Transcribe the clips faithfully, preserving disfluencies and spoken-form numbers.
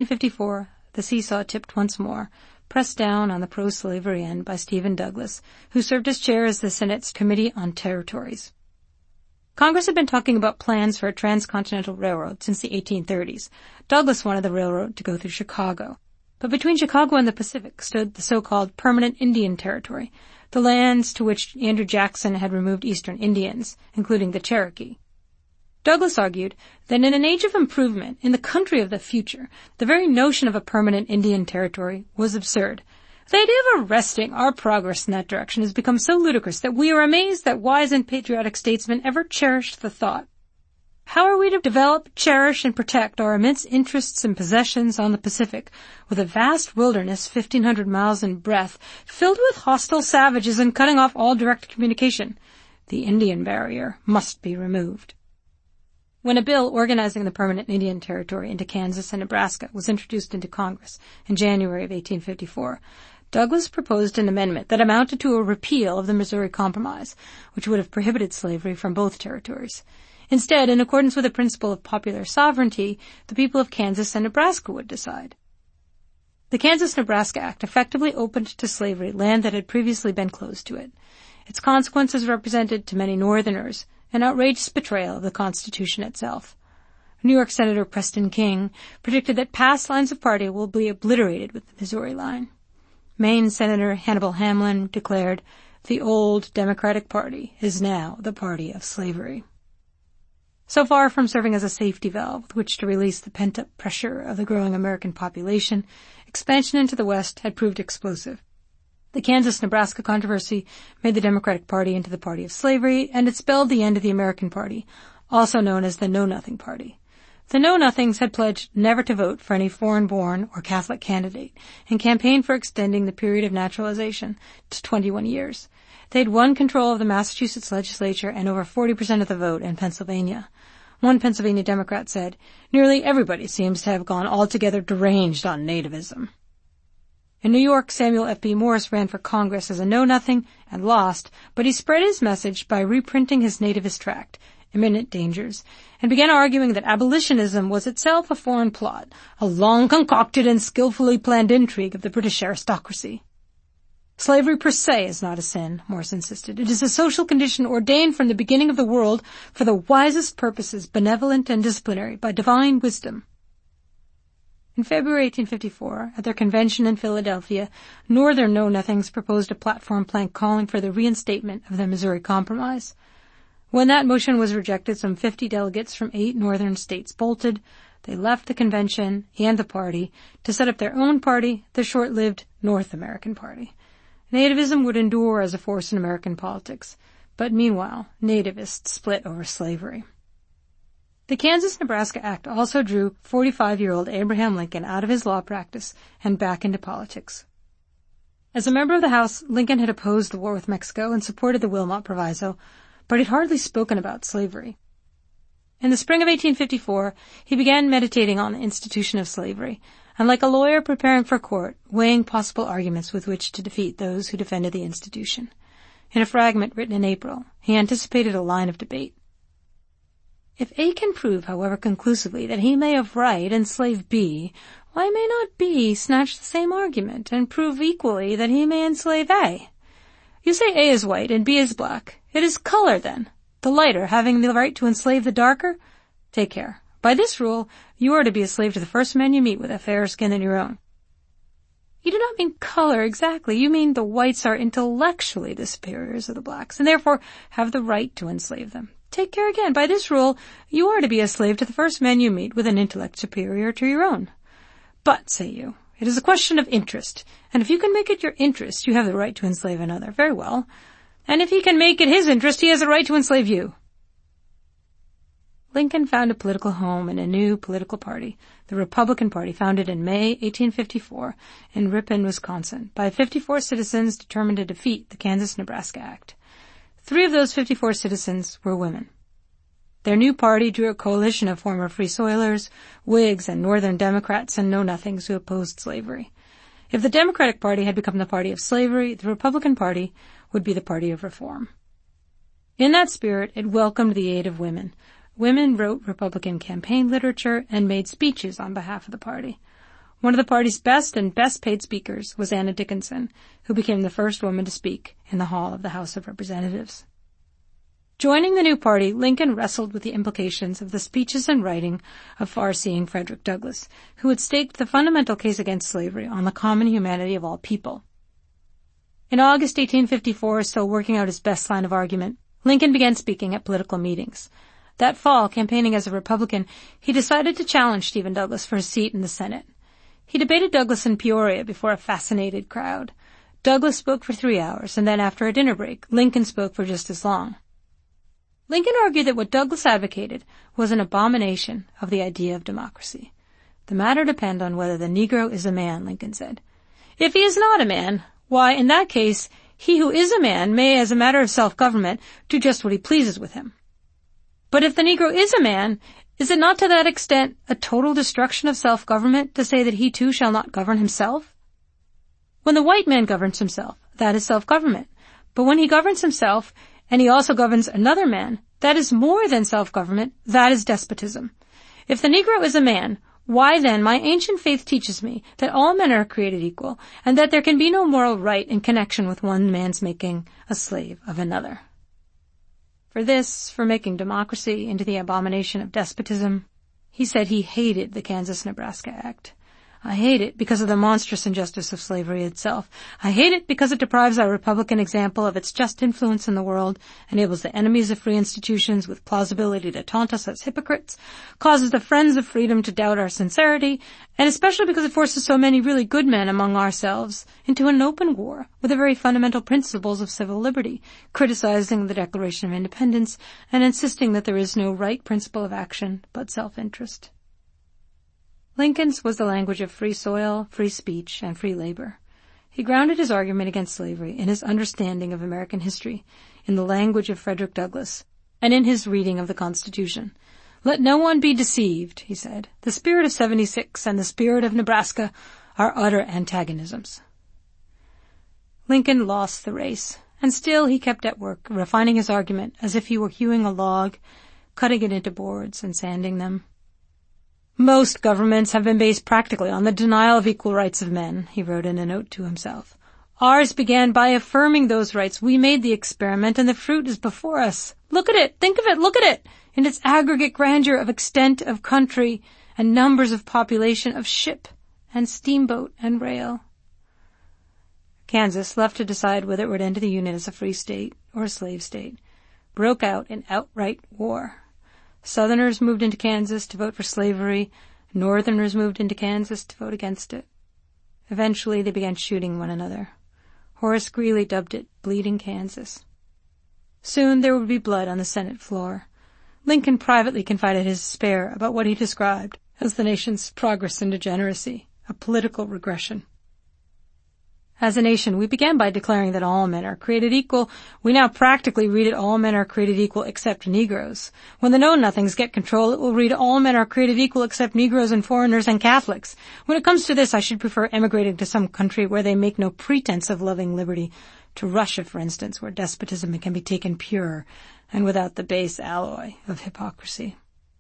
fifty-four, the seesaw tipped once more, pressed down on the pro-slavery end by Stephen Douglas, who served as chair of the Senate's Committee on Territories. Congress had been talking about plans for a transcontinental railroad since the eighteen thirties. Douglas wanted the railroad to go through Chicago. But between Chicago and the Pacific stood the so-called Permanent Indian Territory, the lands to which Andrew Jackson had removed Eastern Indians, including the Cherokee. Douglas argued that in an age of improvement, in the country of the future, the very notion of a permanent Indian territory was absurd. The idea of arresting our progress in that direction has become so ludicrous that we are amazed that wise and patriotic statesmen ever cherished the thought. How are we to develop, cherish, and protect our immense interests and possessions on the Pacific, with a vast wilderness fifteen hundred miles in breadth, filled with hostile savages and cutting off all direct communication? The Indian barrier must be removed. When a bill organizing the permanent Indian Territory into Kansas and Nebraska was introduced into Congress in January of eighteen fifty-four, Douglas proposed an amendment that amounted to a repeal of the Missouri Compromise, which would have prohibited slavery from both territories. Instead, in accordance with the principle of popular sovereignty, the people of Kansas and Nebraska would decide. The Kansas-Nebraska Act effectively opened to slavery land that had previously been closed to it. Its consequences represented, to many Northerners, an outrageous betrayal of the Constitution itself. New York Senator Preston King predicted that past lines of party will be obliterated with the Missouri line. Maine Senator Hannibal Hamlin declared, "The old Democratic Party is now the party of slavery." So far from serving as a safety valve with which to release the pent-up pressure of the growing American population, expansion into the West had proved explosive. The Kansas-Nebraska controversy made the Democratic Party into the party of slavery, and it spelled the end of the American Party, also known as the Know-Nothing Party. The Know-Nothings had pledged never to vote for any foreign-born or Catholic candidate and campaigned for extending the period of naturalization to twenty-one years. They had won control of the Massachusetts legislature and over forty percent of the vote in Pennsylvania. One Pennsylvania Democrat said, "Nearly everybody seems to have gone altogether deranged on nativism." In New York, Samuel F. B. Morse ran for Congress as a know-nothing and lost, but he spread his message by reprinting his nativist tract, Imminent Dangers, and began arguing that abolitionism was itself a foreign plot, a long-concocted and skillfully planned intrigue of the British aristocracy. Slavery per se is not a sin, Morse insisted. It is a social condition ordained from the beginning of the world for the wisest purposes, benevolent and disciplinary, by divine wisdom. In February eighteen fifty-four, at their convention in Philadelphia, Northern Know-Nothings proposed a platform plank calling for the reinstatement of the Missouri Compromise. When that motion was rejected, some fifty delegates from eight northern states bolted. They left the convention and the party to set up their own party, the short-lived North American Party. Nativism would endure as a force in American politics, but meanwhile, nativists split over slavery. The Kansas-Nebraska Act also drew forty-five-year-old Abraham Lincoln out of his law practice and back into politics. As a member of the House, Lincoln had opposed the war with Mexico and supported the Wilmot Proviso, but had hardly spoken about slavery. In the spring of eighteen fifty-four, he began meditating on the institution of slavery, and like a lawyer preparing for court, weighing possible arguments with which to defeat those who defended the institution. In a fragment written in April, he anticipated a line of debate. If A can prove, however conclusively, that he may of right enslave B, why may not B snatch the same argument and prove equally that he may enslave A? You say A is white and B is black. It is color, then. The lighter having the right to enslave the darker? Take care. By this rule, you are to be a slave to the first man you meet with a fairer skin than your own. You do not mean color exactly. You mean the whites are intellectually the superiors of the blacks, and therefore have the right to enslave them. Take care again. By this rule, you are to be a slave to the first man you meet with an intellect superior to your own. But, say you, it is a question of interest, and if you can make it your interest, you have the right to enslave another. Very well. And if he can make it his interest, he has the right to enslave you. Lincoln found a political home in a new political party, the Republican Party, founded in May eighteen fifty-four in Ripon, Wisconsin, by fifty-four citizens determined to defeat the Kansas-Nebraska Act. Three of those fifty-four citizens were women. Their new party drew a coalition of former Free Soilers, Whigs, and Northern Democrats and Know-Nothings who opposed slavery. If the Democratic Party had become the party of slavery, the Republican Party would be the party of reform. In that spirit, it welcomed the aid of women. Women wrote Republican campaign literature and made speeches on behalf of the party. One of the party's best and best-paid speakers was Anna Dickinson, who became the first woman to speak in the hall of the House of Representatives. Joining the new party, Lincoln wrestled with the implications of the speeches and writing of far-seeing Frederick Douglass, who had staked the fundamental case against slavery on the common humanity of all people. In August eighteen fifty-four, still working out his best line of argument, Lincoln began speaking at political meetings. That fall, campaigning as a Republican, he decided to challenge Stephen Douglas for a seat in the Senate. He debated Douglas in Peoria before a fascinated crowd. Douglas spoke for three hours, and then after a dinner break, Lincoln spoke for just as long. Lincoln argued that what Douglas advocated was an abomination of the idea of democracy. The matter depends on whether the Negro is a man, Lincoln said. If he is not a man, why, in that case, he who is a man may, as a matter of self-government, do just what he pleases with him. But if the Negro is a man, is it not to that extent a total destruction of self-government to say that he too shall not govern himself? When the white man governs himself, that is self-government. But when he governs himself, and he also governs another man, that is more than self-government, that is despotism. If the Negro is a man, why then my ancient faith teaches me that all men are created equal, and that there can be no moral right in connection with one man's making a slave of another. For this, for making democracy into the abomination of despotism, he said he hated the Kansas-Nebraska Act. I hate it because of the monstrous injustice of slavery itself. I hate it because it deprives our Republican example of its just influence in the world, enables the enemies of free institutions with plausibility to taunt us as hypocrites, causes the friends of freedom to doubt our sincerity, and especially because it forces so many really good men among ourselves into an open war with the very fundamental principles of civil liberty, criticizing the Declaration of Independence and insisting that there is no right principle of action but self-interest. Lincoln's was the language of free soil, free speech, and free labor. He grounded his argument against slavery in his understanding of American history, in the language of Frederick Douglass, and in his reading of the Constitution. Let no one be deceived, he said. The spirit of seventy-six and the spirit of Nebraska are utter antagonisms. Lincoln lost the race, and still he kept at work, refining his argument as if he were hewing a log, cutting it into boards, and sanding them. Most governments have been based practically on the denial of equal rights of men, he wrote in a note to himself. Ours began by affirming those rights. We made the experiment, and the fruit is before us. Look at it! Think of it! Look at it! In its aggregate grandeur of extent of country and numbers of population, of ship and steamboat and rail. Kansas, left to decide whether it would enter the Union as a free state or a slave state, broke out in outright war. Southerners moved into Kansas to vote for slavery. Northerners moved into Kansas to vote against it. Eventually, they began shooting one another. Horace Greeley dubbed it Bleeding Kansas. Soon there would be blood on the Senate floor. Lincoln privately confided his despair about what he described as the nation's progress and degeneracy, a political regression. As a nation, we began by declaring that all men are created equal. We now practically read it all men are created equal except Negroes. When the know-nothings get control, it will read all men are created equal except Negroes and foreigners and Catholics. When it comes to this, I should prefer emigrating to some country where they make no pretense of loving liberty. To Russia, for instance, where despotism can be taken pure and without the base alloy of hypocrisy.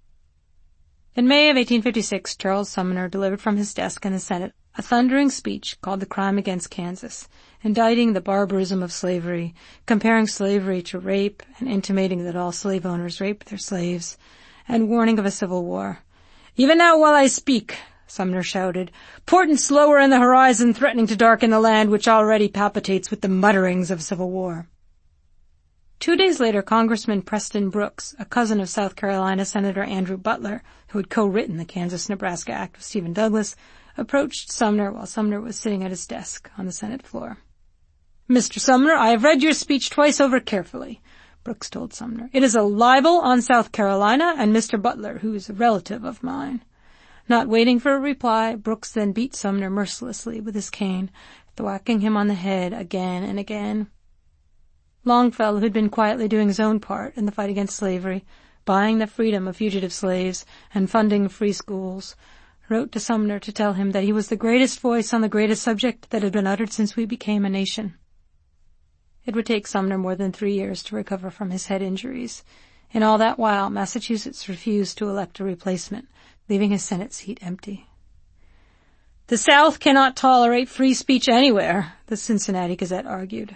In May of eighteen fifty-six, Charles Sumner delivered from his desk in the Senate a thundering speech called The Crime Against Kansas, indicting the barbarism of slavery, comparing slavery to rape and intimating that all slave owners rape their slaves, and warning of a civil war. Even now while I speak, Sumner shouted, portents lower in the horizon threatening to darken the land which already palpitates with the mutterings of civil war. Two days later, Congressman Preston Brooks, a cousin of South Carolina Senator Andrew Butler, who had co-written the Kansas-Nebraska Act with Stephen Douglas, approached Sumner while Sumner was sitting at his desk on the Senate floor. Mister Sumner, I have read your speech twice over carefully, Brooks told Sumner. It is a libel on South Carolina and Mister Butler, who is a relative of mine. Not waiting for a reply, Brooks then beat Sumner mercilessly with his cane, thwacking him on the head again and again. Longfellow, who had been quietly doing his own part in the fight against slavery, buying the freedom of fugitive slaves and funding free schools, wrote to Sumner to tell him that he was the greatest voice on the greatest subject that had been uttered since we became a nation. It would take Sumner more than three years to recover from his head injuries. In all that while, Massachusetts refused to elect a replacement, leaving his Senate seat empty. The South cannot tolerate free speech anywhere, the Cincinnati Gazette argued.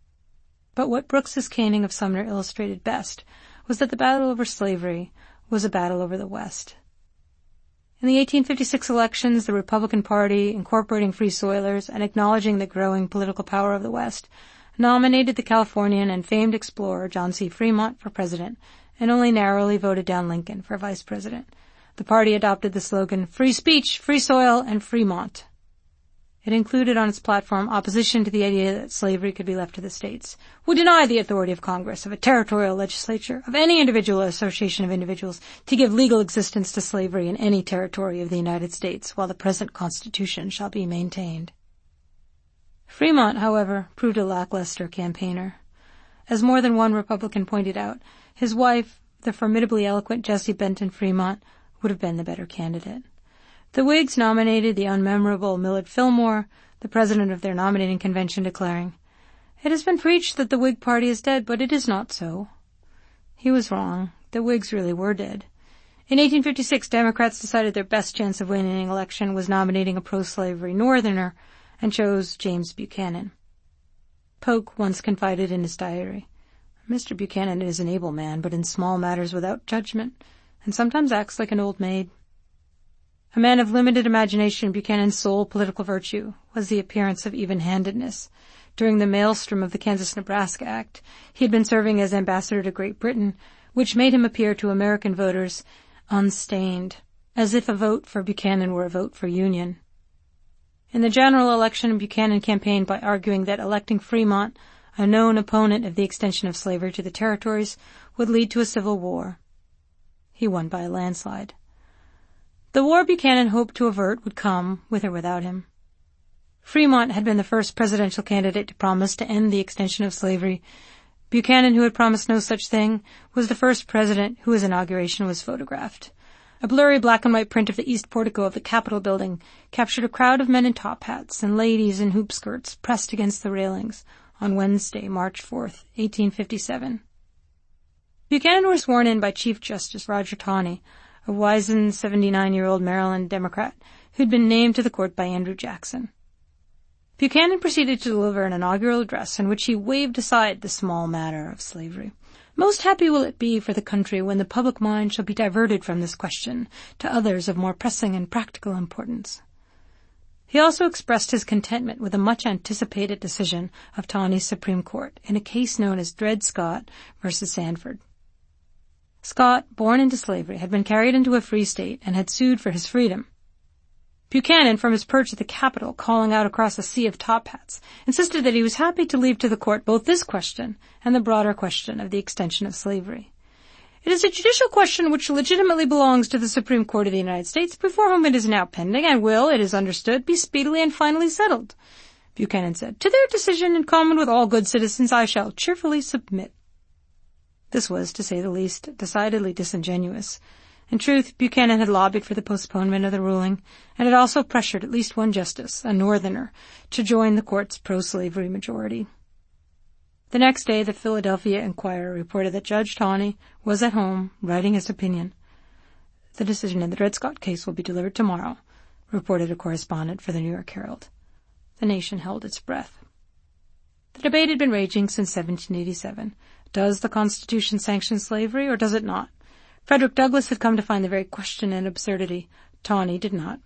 But what Brooks's caning of Sumner illustrated best was that the battle over slavery was a battle over the West. In the eighteen fifty-six elections, the Republican Party, incorporating Free Soilers and acknowledging the growing political power of the West, nominated the Californian and famed explorer John C. Fremont for president, and only narrowly voted down Lincoln for vice president. The party adopted the slogan, "Free Speech, Free Soil, and Fremont." It included on its platform opposition to the idea that slavery could be left to the states. "We deny the authority of Congress, of a territorial legislature, of any individual or association of individuals to give legal existence to slavery in any territory of the United States, while the present Constitution shall be maintained." Fremont, however, proved a lackluster campaigner. As more than one Republican pointed out, his wife, the formidably eloquent Jessie Benton Fremont, would have been the better candidate. The Whigs nominated the unmemorable Millard Fillmore, the president of their nominating convention, declaring, "It has been preached that the Whig party is dead, but it is not so." He was wrong. The Whigs really were dead. In eighteen fifty-six, Democrats decided their best chance of winning an election was nominating a pro-slavery Northerner, and chose James Buchanan. Polk once confided in his diary, "Mister Buchanan is an able man, but in small matters without judgment, and sometimes acts like an old maid." A man of limited imagination, Buchanan's sole political virtue was the appearance of even-handedness. During the maelstrom of the Kansas-Nebraska Act, he had been serving as ambassador to Great Britain, which made him appear to American voters unstained, as if a vote for Buchanan were a vote for Union. In the general election, Buchanan campaigned by arguing that electing Fremont, a known opponent of the extension of slavery to the territories, would lead to a civil war. He won by a landslide. The war Buchanan hoped to avert would come, with or without him. Fremont had been the first presidential candidate to promise to end the extension of slavery. Buchanan, who had promised no such thing, was the first president whose inauguration was photographed. A blurry black and white print of the east portico of the Capitol building captured a crowd of men in top hats and ladies in hoop skirts pressed against the railings on Wednesday, March fourth, eighteen fifty-seven. Buchanan was sworn in by Chief Justice Roger Taney, a wizened seventy-nine-year-old Maryland Democrat who'd been named to the court by Andrew Jackson. Buchanan proceeded to deliver an inaugural address in which he waved aside the small matter of slavery. "Most happy will it be for the country when the public mind shall be diverted from this question to others of more pressing and practical importance." He also expressed his contentment with a much-anticipated decision of Taney's Supreme Court in a case known as Dred Scott versus Sanford. Scott, born into slavery, had been carried into a free state and had sued for his freedom. Buchanan, from his perch at the Capitol, calling out across a sea of top hats, insisted that he was happy to leave to the court both this question and the broader question of the extension of slavery. "It is a judicial question which legitimately belongs to the Supreme Court of the United States, before whom it is now pending, and will, it is understood, be speedily and finally settled," Buchanan said. "To their decision, in common with all good citizens, I shall cheerfully submit." This was, to say the least, decidedly disingenuous. In truth, Buchanan had lobbied for the postponement of the ruling, and had also pressured at least one justice, a Northerner, to join the court's pro-slavery majority. The next day, the Philadelphia Inquirer reported that Judge Taney was at home, writing his opinion. "The decision in the Dred Scott case will be delivered tomorrow," reported a correspondent for the New York Herald. The nation held its breath. The debate had been raging since seventeen eighty-seven. Does the Constitution sanction slavery, or does it not? Frederick Douglass had come to find the very question an absurdity. Taney did not.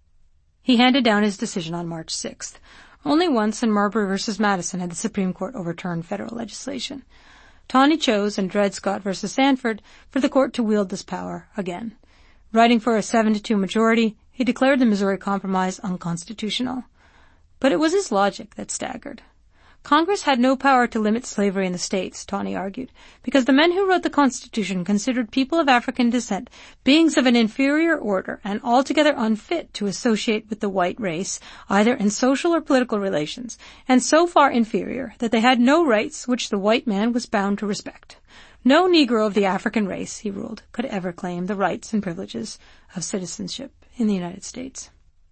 He handed down his decision on March sixth. Only once in Marbury versus Madison had the Supreme Court overturned federal legislation. Taney chose, in Dred Scott versus Sanford, for the court to wield this power again. Writing for a seven to two majority, he declared the Missouri Compromise unconstitutional. But it was his logic that staggered. Congress had no power to limit slavery in the states, Taney argued, because the men who wrote the Constitution considered people of African descent beings of an inferior order and altogether unfit to associate with the white race, either in social or political relations, and so far inferior that they had no rights which the white man was bound to respect. No Negro of the African race, he ruled, could ever claim the rights and privileges of citizenship in the United States.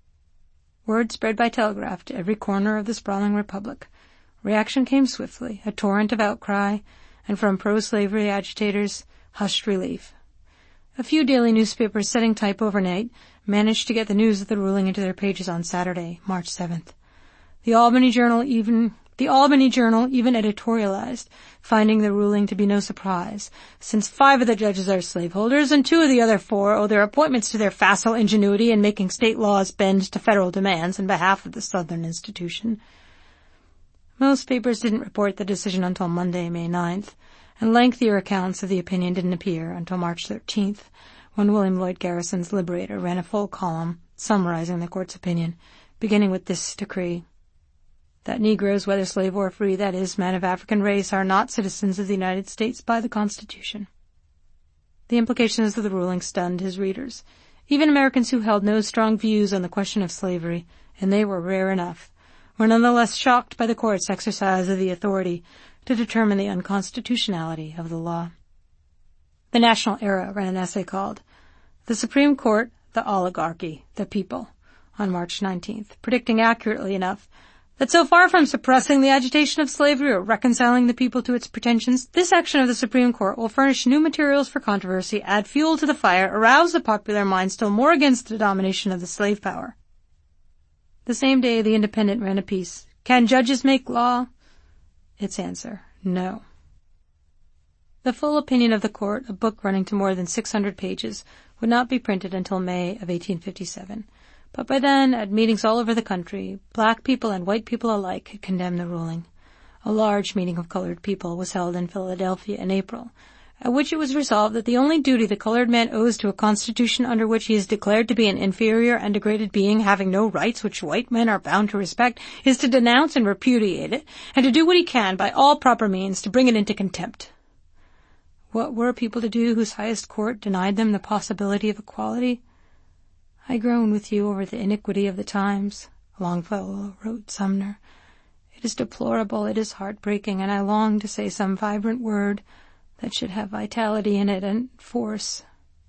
Word spread by telegraph to every corner of the sprawling republic. Reaction came swiftly, a torrent of outcry, and from pro-slavery agitators, hushed relief. A few daily newspapers setting type overnight managed to get the news of the ruling into their pages on Saturday, March seventh. The Albany Journal even The Albany Journal even editorialized, finding the ruling to be no surprise, since five of the judges are slaveholders and two of the other four owe their appointments to their facile ingenuity in making state laws bend to federal demands on behalf of the Southern institution. Most papers didn't report the decision until Monday, May ninth, and lengthier accounts of the opinion didn't appear until March thirteenth, when William Lloyd Garrison's Liberator ran a full column summarizing the court's opinion, beginning with this decree: that Negroes, whether slave or free, that is, men of African race, are not citizens of the United States by the Constitution. The implications of the ruling stunned his readers. Even Americans who held no strong views on the question of slavery, and they were rare enough, were nonetheless shocked by the court's exercise of the authority to determine the unconstitutionality of the law. The National Era ran an essay called "The Supreme Court, the Oligarchy, the People" on March nineteenth, predicting accurately enough that so far from suppressing the agitation of slavery or reconciling the people to its pretensions, this action of the Supreme Court will furnish new materials for controversy, add fuel to the fire, arouse the popular mind still more against the domination of the slave power. The same day, The Independent ran a piece, "Can Judges Make Law?" Its answer, no. The full opinion of the court, a book running to more than six hundred pages, would not be printed until May of eighteen fifty-seven. But by then, at meetings all over the country, black people and white people alike had condemned the ruling. A large meeting of colored people was held in Philadelphia in April, at which it was resolved that the only duty the colored man owes to a constitution under which he is declared to be an inferior and degraded being having no rights which white men are bound to respect is to denounce and repudiate it, and to do what he can by all proper means to bring it into contempt. What were people to do whose highest court denied them the possibility of equality? "I groan with you over the iniquity of the times," Longfellow wrote Sumner. "It is deplorable, it is heartbreaking, and I long to say some vibrant word that should have vitality in it and force."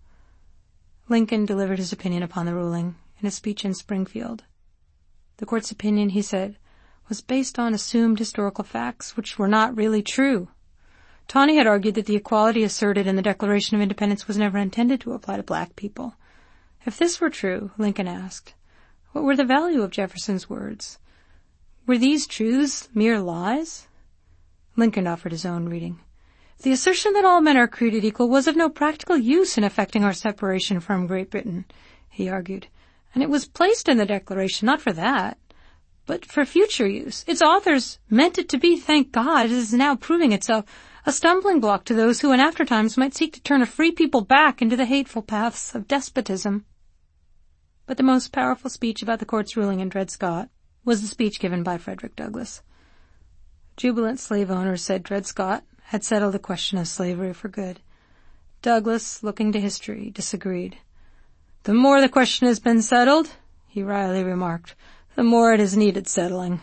Lincoln delivered his opinion upon the ruling in a speech in Springfield. The court's opinion, he said, was based on assumed historical facts which were not really true. Tawney had argued that the equality asserted in the Declaration of Independence was never intended to apply to black people. If this were true, Lincoln asked, what were the value of Jefferson's words? Were these truths mere lies? Lincoln offered his own reading. The assertion that all men are created equal was of no practical use in effecting our separation from Great Britain, he argued, and it was placed in the Declaration not for that, but for future use. Its authors meant it to be, thank God, it is now proving itself a stumbling block to those who in after times might seek to turn a free people back into the hateful paths of despotism. But the most powerful speech about the court's ruling in Dred Scott was the speech given by Frederick Douglass. Jubilant slave owners said Dred Scott had settled the question of slavery for good. Douglass, looking to history, disagreed. "The more the question has been settled," he wryly remarked, "the more it has needed settling."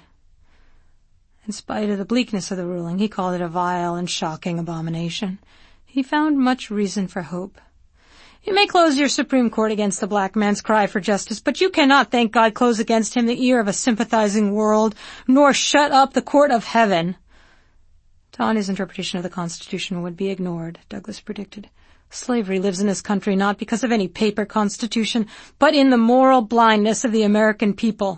In spite of the bleakness of the ruling, he called it a vile and shocking abomination. He found much reason for hope. "You may close your Supreme Court against the black man's cry for justice, but you cannot, thank God, close against him the ear of a sympathizing world, nor shut up the court of heaven." Tawney's interpretation of the Constitution would be ignored, Douglass predicted. Slavery lives in this country not because of any paper constitution, but in the moral blindness of the American people.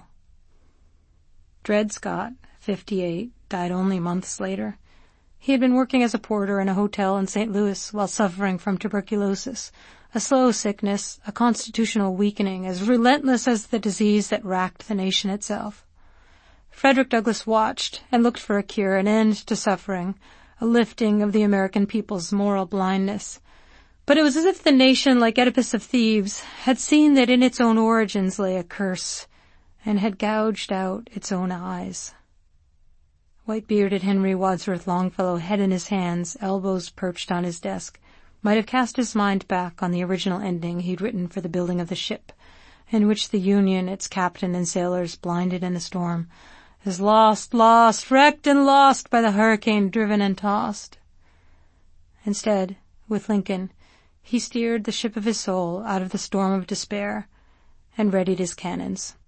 Dred Scott, fifty-eight, died only months later. He had been working as a porter in a hotel in Saint Louis while suffering from tuberculosis, a slow sickness, a constitutional weakening as relentless as the disease that racked the nation itself. Frederick Douglass watched and looked for a cure, an end to suffering, a lifting of the American people's moral blindness. But it was as if the nation, like Oedipus of Thebes, had seen that in its own origins lay a curse, and had gouged out its own eyes. White-bearded Henry Wadsworth Longfellow, head in his hands, elbows perched on his desk, might have cast his mind back on the original ending he'd written for the building of the ship, in which the Union, its captain and sailors, blinded in the storm, is lost, lost, wrecked and lost by the hurricane driven and tossed. Instead, with Lincoln, he steered the ship of his soul out of the storm of despair and readied his cannons.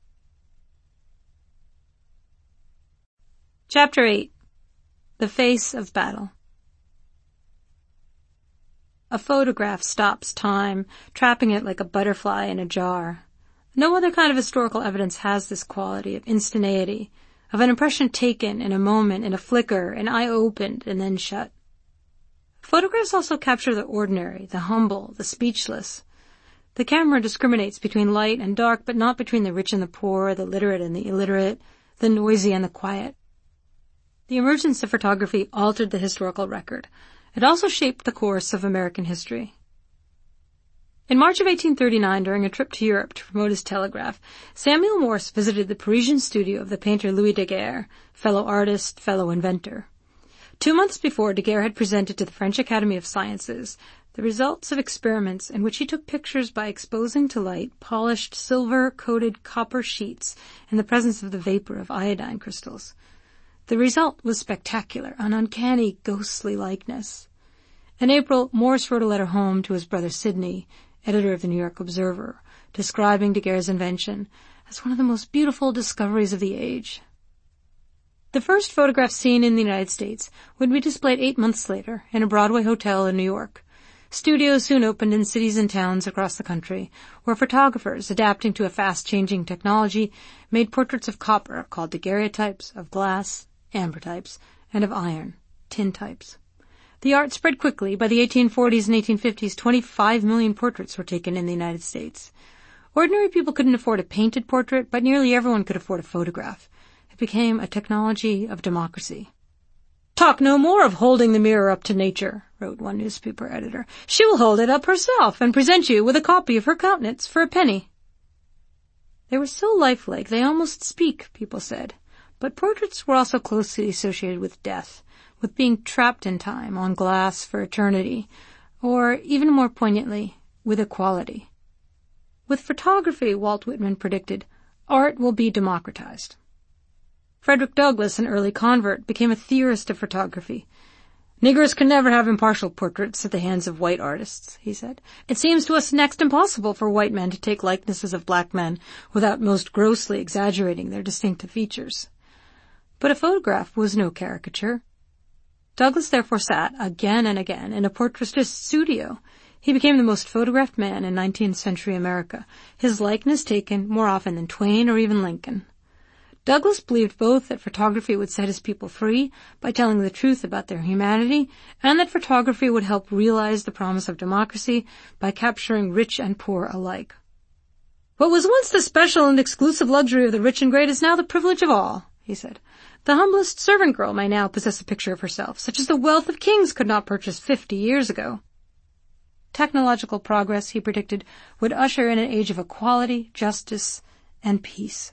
Chapter eight. The Face of Battle. A photograph stops time, trapping it like a butterfly in a jar. No other kind of historical evidence has this quality of instantaneity, of an impression taken in a moment, in a flicker, an eye opened and then shut. Photographs also capture the ordinary, the humble, the speechless. The camera discriminates between light and dark, but not between the rich and the poor, the literate and the illiterate, the noisy and the quiet. The emergence of photography altered the historical record. It also shaped the course of American history. In March of eighteen thirty-nine, during a trip to Europe to promote his telegraph, Samuel Morse visited the Parisian studio of the painter Louis Daguerre, fellow artist, fellow inventor. Two months before, Daguerre had presented to the French Academy of Sciences the results of experiments in which he took pictures by exposing to light polished silver-coated copper sheets in the presence of the vapor of iodine crystals. The result was spectacular, an uncanny, ghostly likeness. In April, Morse wrote a letter home to his brother Sidney, editor of the New York Observer, describing Daguerre's invention as one of the most beautiful discoveries of the age. The first photograph seen in the United States would be displayed eight months later in a Broadway hotel in New York. Studios soon opened in cities and towns across the country, where photographers, adapting to a fast-changing technology, made portraits of copper, called daguerreotypes, of glass, ambrotypes, and of iron, tintypes. The art spread quickly. By the eighteen forties and eighteen fifties, twenty-five million portraits were taken in the United States. Ordinary people couldn't afford a painted portrait, but nearly everyone could afford a photograph. It became a technology of democracy. "Talk no more of holding the mirror up to nature," wrote one newspaper editor. "She will hold it up herself and present you with a copy of her countenance for a penny." They were so lifelike, they almost speak, people said. But portraits were also closely associated with death, with being trapped in time on glass for eternity, or, even more poignantly, with equality. With photography, Walt Whitman predicted, art will be democratized. Frederick Douglass, an early convert, became a theorist of photography. "Negroes can never have impartial portraits at the hands of white artists," he said. "It seems to us next impossible for white men to take likenesses of black men without most grossly exaggerating their distinctive features." But a photograph was no caricature. Douglass therefore sat, again and again, in a portraitist's studio. He became the most photographed man in nineteenth century America, his likeness taken more often than Twain or even Lincoln. Douglass believed both that photography would set his people free by telling the truth about their humanity, and that photography would help realize the promise of democracy by capturing rich and poor alike. "What was once the special and exclusive luxury of the rich and great is now the privilege of all," he said. "The humblest servant girl may now possess a picture of herself, such as the wealth of kings could not purchase fifty years ago." Technological progress, he predicted, would usher in an age of equality, justice, and peace.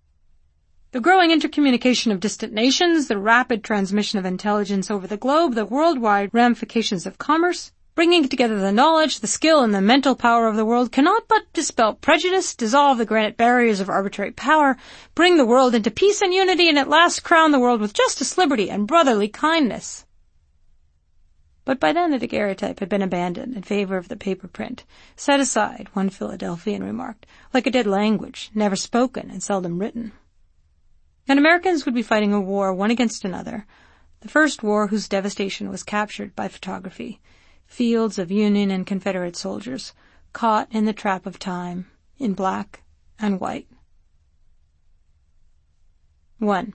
The growing intercommunication of distant nations, the rapid transmission of intelligence over the globe, the worldwide ramifications of commerce, bringing together the knowledge, the skill, and the mental power of the world cannot but dispel prejudice, dissolve the granite barriers of arbitrary power, bring the world into peace and unity, and at last crown the world with justice, liberty, and brotherly kindness. But by then the daguerreotype had been abandoned in favor of the paper print, set aside, one Philadelphian remarked, like a dead language, never spoken and seldom written. And Americans would be fighting a war one against another, the first war whose devastation was captured by photography, fields of Union and Confederate soldiers, caught in the trap of time, in black and white. One.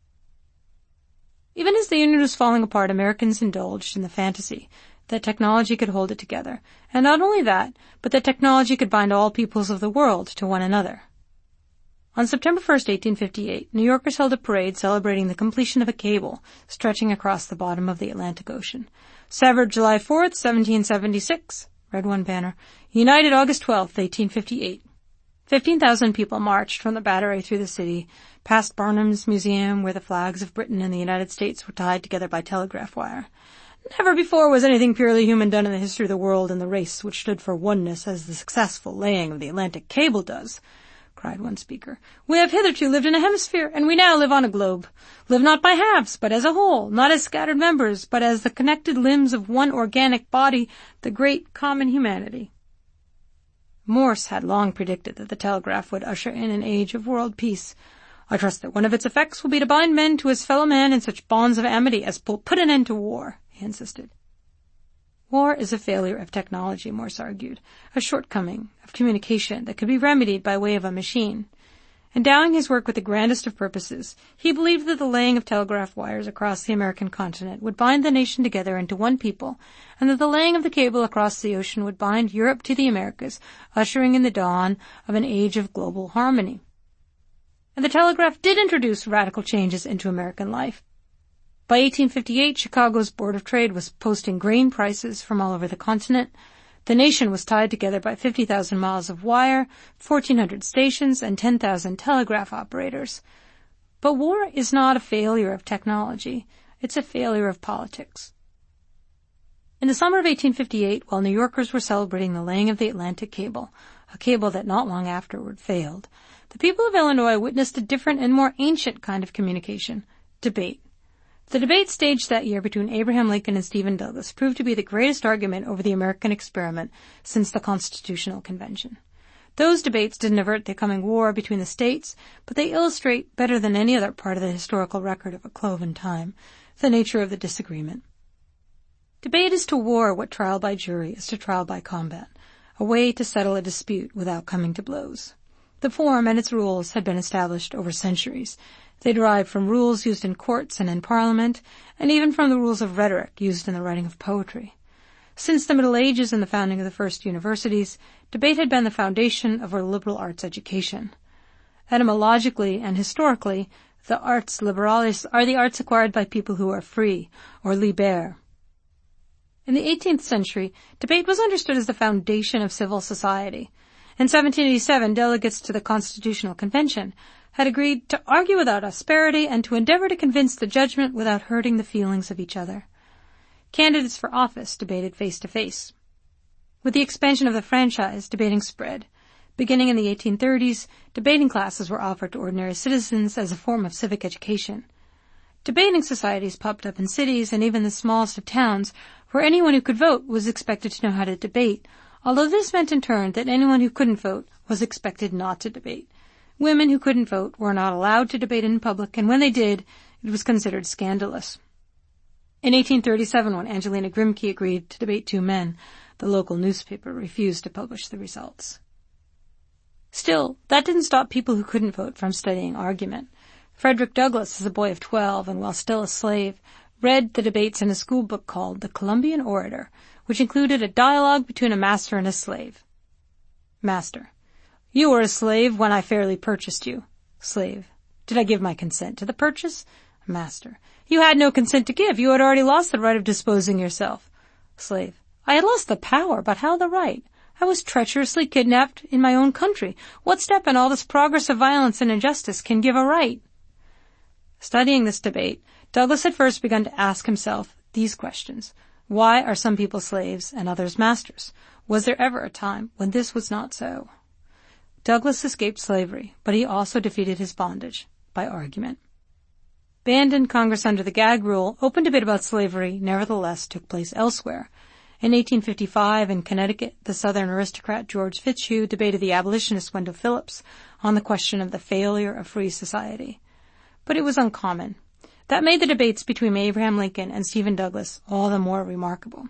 Even as the Union was falling apart, Americans indulged in the fantasy that technology could hold it together, and not only that, but that technology could bind all peoples of the world to one another. On September first, eighteen fifty-eight, New Yorkers held a parade celebrating the completion of a cable stretching across the bottom of the Atlantic Ocean. "Severed July fourth, seventeen seventy-six, read one banner. "United August twelfth, eighteen fifty-eight. Fifteen thousand people marched from the Battery through the city, past Barnum's Museum, where the flags of Britain and the United States were tied together by telegraph wire. Never before was anything purely human done in the history of the world in the race which stood for oneness as the successful laying of the Atlantic cable does," cried one speaker. "We have hitherto lived in a hemisphere, and we now live on a globe. Live not by halves, but as a whole, not as scattered members, but as the connected limbs of one organic body, the great common humanity." Morse had long predicted that the telegraph would usher in an age of world peace. "I trust that one of its effects will be to bind men to his fellow man in such bonds of amity as will put an end to war," he insisted. War is a failure of technology, Morse argued, a shortcoming of communication that could be remedied by way of a machine. Endowing his work with the grandest of purposes, he believed that the laying of telegraph wires across the American continent would bind the nation together into one people, and that the laying of the cable across the ocean would bind Europe to the Americas, ushering in the dawn of an age of global harmony. And the telegraph did introduce radical changes into American life. By eighteen fifty-eight, Chicago's Board of Trade was posting grain prices from all over the continent. The nation was tied together by fifty thousand miles of wire, fourteen hundred stations, and ten thousand telegraph operators. But war is not a failure of technology. It's a failure of politics. In the summer of eighteen fifty-eight, while New Yorkers were celebrating the laying of the Atlantic Cable, a cable that not long afterward failed, the people of Illinois witnessed a different and more ancient kind of communication, debate. The debate staged that year between Abraham Lincoln and Stephen Douglas proved to be the greatest argument over the American experiment since the Constitutional Convention. Those debates didn't avert the coming war between the states, but they illustrate better than any other part of the historical record of a cloven time the nature of the disagreement. Debate is to war what trial by jury is to trial by combat, a way to settle a dispute without coming to blows. The form and its rules had been established over centuries. They derived from rules used in courts and in Parliament, and even from the rules of rhetoric used in the writing of poetry. Since the Middle Ages and the founding of the first universities, debate had been the foundation of our liberal arts education. Etymologically and historically, the arts liberalis are the arts acquired by people who are free, or liber. In the eighteenth century, debate was understood as the foundation of civil society. In seventeen eighty-seven, delegates to the Constitutional Convention had agreed to argue without asperity and to endeavor to convince the judgment without hurting the feelings of each other. Candidates for office debated face-to-face. With the expansion of the franchise, debating spread. Beginning in the eighteen thirties, debating classes were offered to ordinary citizens as a form of civic education. Debating societies popped up in cities and even the smallest of towns, where anyone who could vote was expected to know how to debate, although this meant in turn that anyone who couldn't vote was expected not to debate. Women who couldn't vote were not allowed to debate in public, and when they did, it was considered scandalous. In eighteen thirty-seven, when Angelina Grimke agreed to debate two men, the local newspaper refused to publish the results. Still, that didn't stop people who couldn't vote from studying argument. Frederick Douglass, as a boy of twelve and while still a slave, read the debates in a school book called The Columbian Orator, which included a dialogue between a master and a slave. Master: You were a slave when I fairly purchased you. Slave: Did I give my consent to the purchase? Master: You had no consent to give. You had already lost the right of disposing yourself. Slave: I had lost the power, but how the right? I was treacherously kidnapped in my own country. What step in all this progress of violence and injustice can give a right? Studying this debate, Douglass had first begun to ask himself these questions. Why are some people slaves and others masters? Was there ever a time when this was not so? Douglass escaped slavery, but he also defeated his bondage by argument. Banned in Congress under the gag rule, open debate about slavery nevertheless took place elsewhere. In eighteen fifty-five, in Connecticut, the Southern aristocrat George Fitzhugh debated the abolitionist Wendell Phillips on the question of the failure of free society. But it was uncommon. That made the debates between Abraham Lincoln and Stephen Douglas all the more remarkable.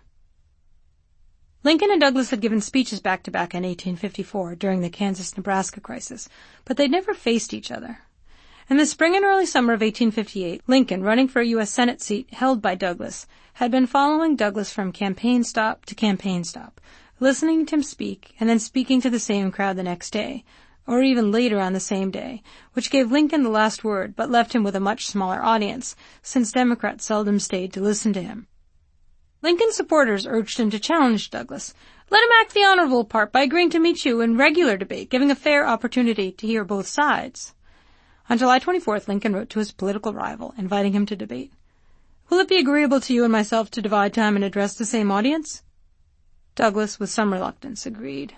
Lincoln and Douglas had given speeches back-to-back in eighteen fifty-four during the Kansas-Nebraska crisis, but they'd never faced each other. In the spring and early summer of eighteen fifty-eight, Lincoln, running for a U S Senate seat held by Douglas, had been following Douglas from campaign stop to campaign stop, listening to him speak and then speaking to the same crowd the next day, or even later on the same day, which gave Lincoln the last word but left him with a much smaller audience, since Democrats seldom stayed to listen to him. Lincoln's supporters urged him to challenge Douglas. Let him act the honorable part by agreeing to meet you in regular debate, giving a fair opportunity to hear both sides. On July twenty-fourth, Lincoln wrote to his political rival, inviting him to debate. Will it be agreeable to you and myself to divide time and address the same audience? Douglas, with some reluctance, agreed.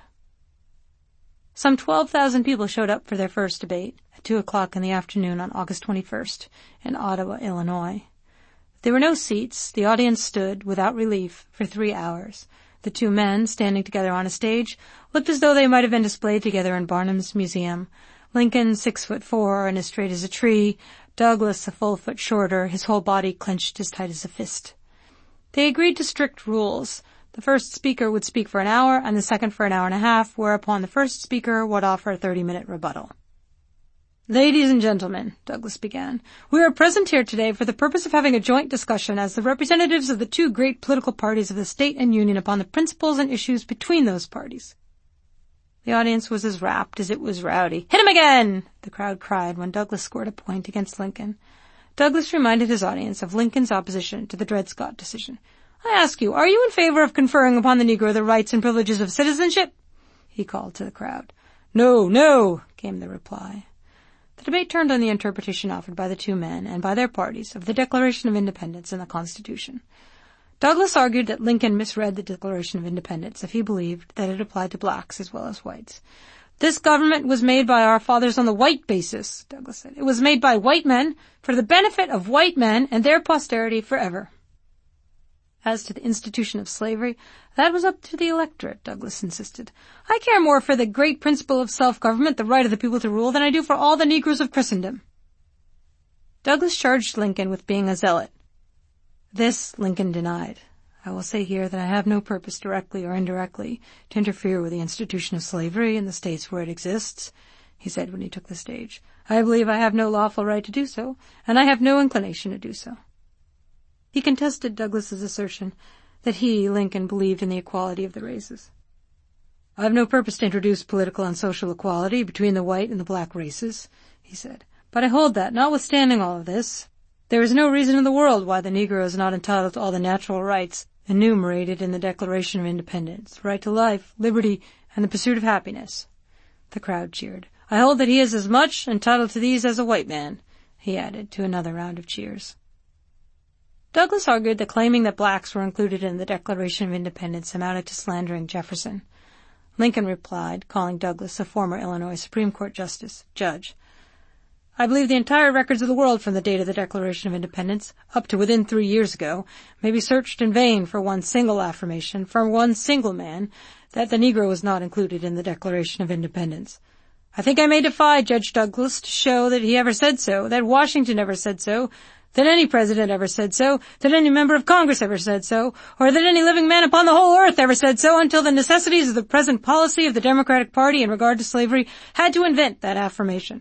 Some twelve thousand people showed up for their first debate at two o'clock in the afternoon on August twenty-first in Ottawa, Illinois. There were no seats. The audience stood, without relief, for three hours. The two men, standing together on a stage, looked as though they might have been displayed together in Barnum's Museum. Lincoln, six foot four and as straight as a tree. Douglas, a full foot shorter, his whole body clenched as tight as a fist. They agreed to strict rules. The first speaker would speak for an hour and the second for an hour and a half, whereupon the first speaker would offer a thirty-minute rebuttal. "Ladies and gentlemen," Douglas began, "we are present here today for the purpose of having a joint discussion as the representatives of the two great political parties of the state and union upon the principles and issues between those parties." The audience was as rapt as it was rowdy. "Hit him again!" the crowd cried when Douglas scored a point against Lincoln. Douglas reminded his audience of Lincoln's opposition to the Dred Scott decision. "I ask you, are you in favor of conferring upon the Negro the rights and privileges of citizenship?" he called to the crowd. "No, no," came the reply. The debate turned on the interpretation offered by the two men and by their parties of the Declaration of Independence and the Constitution. Douglas argued that Lincoln misread the Declaration of Independence if he believed that it applied to blacks as well as whites. "This government was made by our fathers on the white basis," Douglas said. "It was made by white men for the benefit of white men and their posterity forever." As to the institution of slavery, that was up to the electorate, Douglas insisted. "I care more for the great principle of self-government, the right of the people to rule, than I do for all the Negroes of Christendom." Douglas charged Lincoln with being a zealot. This Lincoln denied. "I will say here that I have no purpose, directly or indirectly, to interfere with the institution of slavery in the states where it exists," he said when he took the stage. "I believe I have no lawful right to do so, and I have no inclination to do so." He contested Douglas's assertion that he, Lincoln, believed in the equality of the races. "I have no purpose to introduce political and social equality between the white and the black races," he said. "But I hold that, notwithstanding all of this, there is no reason in the world why the Negro is not entitled to all the natural rights enumerated in the Declaration of Independence, the right to life, liberty, and the pursuit of happiness." The crowd cheered. "I hold that he is as much entitled to these as a white man," he added to another round of cheers. Douglas argued that claiming that blacks were included in the Declaration of Independence amounted to slandering Jefferson. Lincoln replied, calling Douglas a former Illinois Supreme Court Justice, Judge, "I believe the entire records of the world from the date of the Declaration of Independence, up to within three years ago, may be searched in vain for one single affirmation from one single man that the Negro was not included in the Declaration of Independence. I think I may defy Judge Douglas to show that he ever said so, that Washington ever said so, that any president ever said so, that any member of Congress ever said so, or that any living man upon the whole earth ever said so until the necessities of the present policy of the Democratic Party in regard to slavery had to invent that affirmation."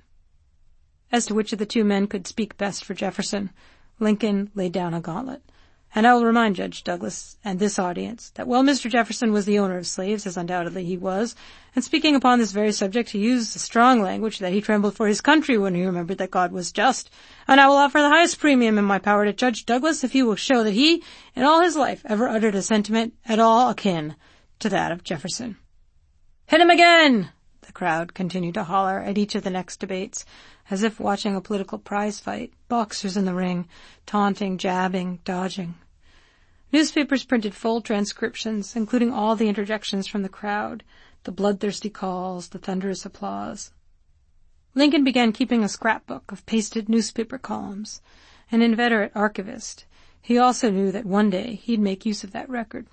As to which of the two men could speak best for Jefferson, Lincoln laid down a gauntlet. And I will remind Judge Douglas and this audience that while Mister Jefferson was the owner of slaves, as undoubtedly he was, and speaking upon this very subject he used a strong language that he trembled for his country when he remembered that God was just, and I will offer the highest premium in my power to Judge Douglas if he will show that he, in all his life, ever uttered a sentiment at all akin to that of Jefferson. "Hit him again!" the crowd continued to holler at each of the next debates, as if watching a political prize fight, boxers in the ring, taunting, jabbing, dodging. Newspapers printed full transcriptions, including all the interjections from the crowd, the bloodthirsty calls, the thunderous applause. Lincoln began keeping a scrapbook of pasted newspaper columns. An inveterate archivist, he also knew that one day he'd make use of that record.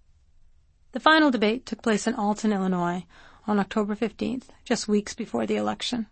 The final debate took place in Alton, Illinois, on October fifteenth, just weeks before the election.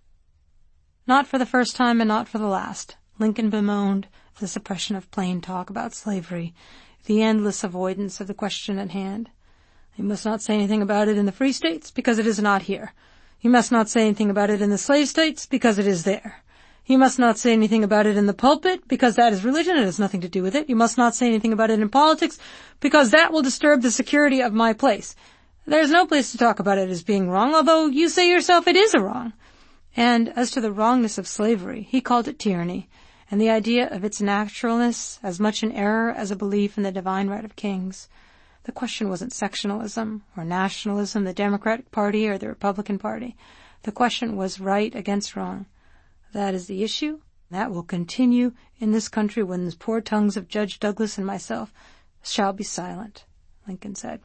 Not for the first time and not for the last, Lincoln bemoaned the suppression of plain talk about slavery, the endless avoidance of the question at hand. "You must not say anything about it in the free states, because it is not here. You must not say anything about it in the slave states, because it is there. You must not say anything about it in the pulpit, because that is religion and has nothing to do with it. You must not say anything about it in politics, because that will disturb the security of my place. There is no place to talk about it as being wrong, although you say yourself it is a wrong." And as to the wrongness of slavery, he called it tyranny, and the idea of its naturalness as much an error as a belief in the divine right of kings. The question wasn't sectionalism or nationalism, the Democratic Party or the Republican Party. The question was right against wrong. That is the issue. That will continue in this country when the poor tongues of Judge Douglas and myself shall be silent, Lincoln said.